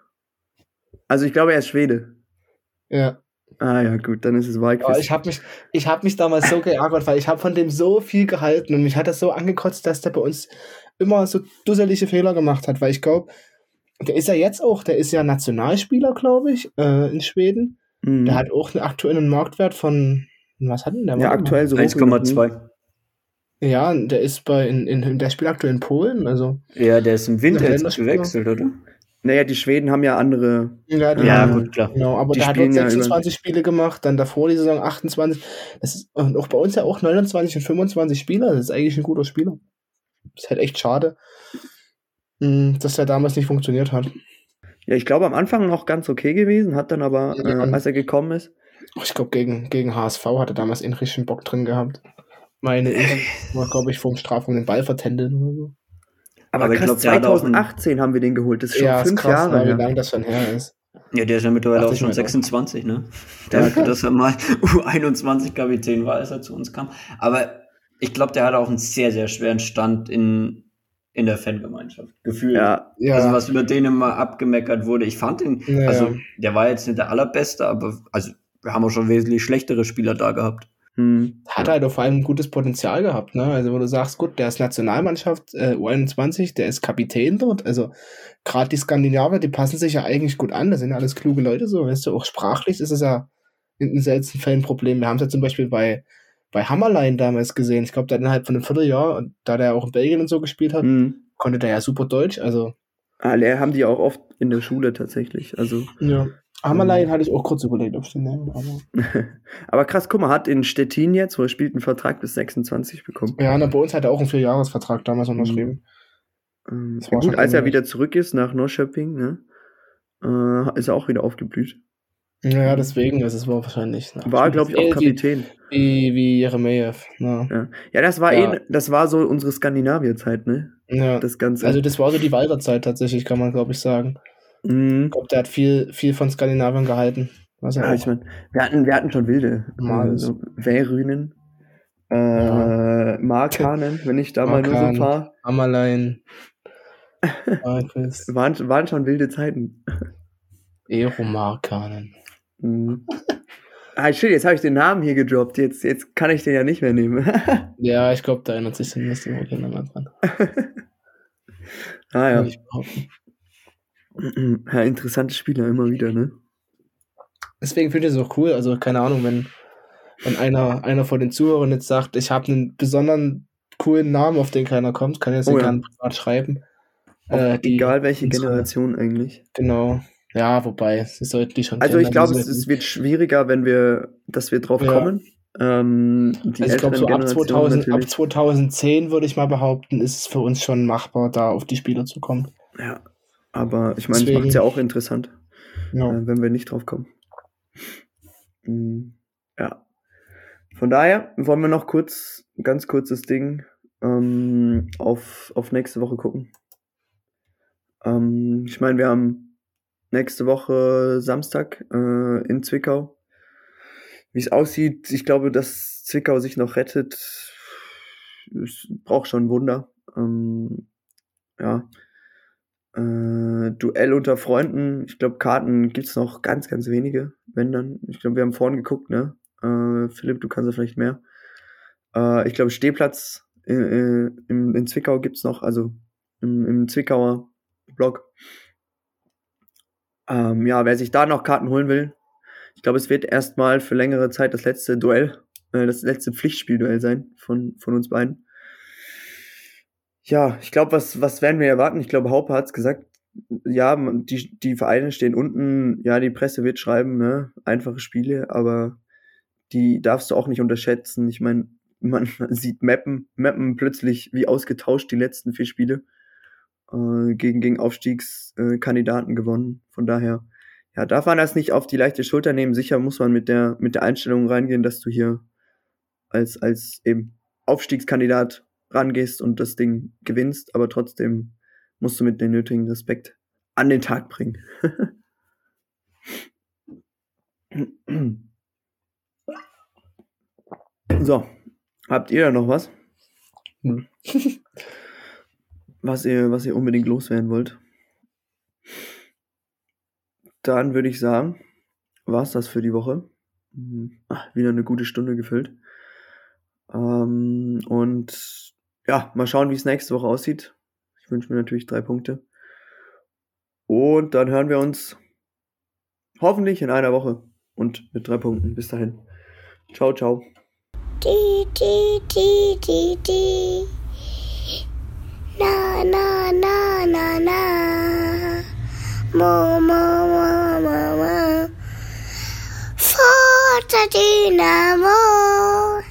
Also ich glaube, er ist Schwede. Ja. Ah ja, gut, dann ist es Wahlquiz. Aber ich habe mich, ich hab mich damals so geärgert, weil ich habe von dem so viel gehalten und mich hat das so angekotzt, dass der bei uns immer so dusselige Fehler gemacht hat, weil ich glaube, der ist ja jetzt auch, der ist ja Nationalspieler, glaube ich, äh, in Schweden. Mhm. Der hat auch einen aktuellen Marktwert von, was hat denn der? Ja, Warte mal. aktuell so eins Komma zwei. Ja, und der ist bei, in, in, der spielt aktuell in Polen, also. Ja, der ist im Winter Ja, jetzt Länderspieler. gewechselt, oder? Naja, die Schweden haben ja andere. Ja, die Ja, haben- gut, klar. Genau, aber Die der hat spielen dort ja sechsundzwanzig Spiele gemacht, dann davor die Saison achtundzwanzig. Das ist und auch bei uns ja auch neunundzwanzig und fünfundzwanzig Spieler. Das ist eigentlich ein guter Spieler. Ist halt echt schade, mh, dass der damals nicht funktioniert hat. Ja, ich glaube am Anfang noch ganz okay gewesen, hat dann aber, Ja, äh, an- als er gekommen ist. Ich glaube, gegen, gegen H S V hat er damals einen richtigen Bock drin gehabt. Meine ich. War, glaube ich, vorm Strafraum den Ball vertändelt oder so. Aber, Aber ich krass, glaub, der hat auch einen- zweitausendachtzehn haben wir den geholt. Das ist schon Ja, ist fünf krass, Jahre ne, wie her. lange das schon her ist. Ja, der ist ja mittlerweile Dachte auch ich schon mir doch. sechsundzwanzig, ne? Ja, Dafür, dass er mal U einundzwanzig Kapitän war, als er zu uns kam. Aber ich glaube, der hatte auch einen sehr, sehr schweren Stand in, in der Fangemeinschaft. Gefühlt. Ja, Ja. Also was über den immer abgemeckert wurde. Ich fand ihn, Ja, also ja. der war jetzt nicht der allerbeste, aber also wir haben auch schon wesentlich schlechtere Spieler da gehabt. hm. Hat halt auch vor allem ein gutes Potenzial gehabt, ne? Also, wo du sagst, gut, der ist Nationalmannschaft, äh, U einundzwanzig, der ist Kapitän dort. Also, gerade die Skandinavier, die passen sich ja eigentlich gut an. Das sind ja alles kluge Leute so. Weißt du, auch sprachlich ist es ja in den seltensten Fällen ein Problem. Wir haben es ja zum Beispiel bei, bei Hammerlein damals gesehen. Ich glaube, der hat innerhalb von einem Vierteljahr, und da der auch in Belgien und so gespielt hat, Hm. konnte der ja super Deutsch. Also, Ah, Lehrer haben die auch oft in der Schule tatsächlich. Also, ja. Hammerlein hatte ich auch kurz überlegt, ob ich den nehme. Aber aber krass, guck mal, hat in Stettin jetzt, wo er spielt, einen Vertrag bis sechsundzwanzig bekommen. ja, na, bei uns hat er auch einen Vierjahresvertrag damals unterschrieben. Ähm, Das ja, war gut, schon als er irgendwie- wieder zurück ist nach Norrköping, ne, äh, ist er auch wieder aufgeblüht. Ja, deswegen ist es war wahrscheinlich. Na, War, glaube ich, auch wie, Kapitän. wie, wie Jeremejew. Na. Ja. ja, das war Ja. eh, das war so unsere Skandinavier-Zeit, ne? Ja. Das Ganze. Also das war so die Walter-Zeit tatsächlich, kann man glaube ich sagen. Mhm. Ich glaube, der hat viel, viel von Skandinavien gehalten. Was er Ja, auch ich mein, wir hatten, wir hatten schon wilde. Mal Äh, so Värynen, äh, Ja. Markkanen, wenn ich da mal nur so ein Markan, paar. Ammerlein, Markus, Waren, waren schon wilde Zeiten. Ero Markanen. Mhm. Ah, shit, jetzt habe ich den Namen hier gedroppt. Jetzt, jetzt kann ich den ja nicht mehr nehmen. Ja, ich glaube, da erinnert sich der nächste Woche mal dran. ah ja. Würde ich behaupten. ja. Interessante Spieler immer wieder, ne? Deswegen finde ich es auch cool, also keine Ahnung, wenn, wenn einer, einer von den Zuhörern jetzt sagt, ich habe einen besonderen coolen Namen, auf den keiner kommt, kann er Oh jetzt ja. gerne privat schreiben. Auch Äh, die, egal welche unsere- Generation eigentlich. Genau. Ja, wobei, sie sollten die schon Also kennen. ich glaube, sie es, es sollten- wird schwieriger, wenn wir, dass wir drauf Ja. kommen. Ähm, die Also ich glaube, älteren so ab, Generationen zweitausend, ab natürlich. zweitausendzehn würde ich mal behaupten, ist es für uns schon machbar, da auf die Spieler zu kommen. Ja, aber ich meine, es Deswegen- macht es ja auch interessant, Ja. äh, wenn wir nicht drauf kommen. Mm, Ja. Von daher wollen wir noch kurz, ganz kurzes Ding ähm, auf, auf nächste Woche gucken. Ähm, ich meine, wir haben nächste Woche Samstag äh, in Zwickau. Wie es aussieht, ich glaube, dass Zwickau sich noch rettet. Es braucht schon ein Wunder. Ähm, ja. Äh, Duell unter Freunden. Ich glaube, Karten gibt's noch ganz, ganz wenige, wenn dann. Ich glaube, wir haben vorhin geguckt, ne? Äh, Philipp, du kannst ja vielleicht mehr. Äh, ich glaube, Stehplatz äh, äh, in, in Zwickau gibt's noch, also im, im Zwickauer Blog. Ähm, ja, wer sich da noch Karten holen will, ich glaube, es wird erstmal für längere Zeit das letzte Duell, äh, das letzte Pflichtspielduell sein von, von uns beiden. Ja, ich glaube, was, was werden wir erwarten? Ich glaube, Haupe hat's gesagt. Ja, man- die, die Vereine stehen unten, ja, die Presse wird schreiben, ne? Einfache Spiele, aber die darfst du auch nicht unterschätzen. Ich meine, man sieht Meppen, Meppen plötzlich wie ausgetauscht die letzten vier Spiele äh, gegen, gegen Aufstiegskandidaten gewonnen. Von daher, ja, darf man das nicht auf die leichte Schulter nehmen. Sicher muss man mit der, mit der Einstellung reingehen, dass du hier als, als eben Aufstiegskandidat rangehst und das Ding gewinnst, aber trotzdem musst du mit dem nötigen Respekt an den Tag bringen. So, habt ihr da noch was? Hm. was ihr, was ihr unbedingt loswerden wollt? Dann würde ich sagen, war's das für die Woche. Mhm. Ach, wieder eine gute Stunde gefüllt. Ähm, und ja, mal schauen, wie es nächste Woche aussieht. Ich wünsche mir natürlich drei Punkte. Und dann hören wir uns hoffentlich in einer Woche und mit drei Punkten. Bis dahin. Ciao, ciao. Di, di, di, di, di. Na, na, na, na, na. Mo, mo, mo, mo, mo. Forza Dynamo.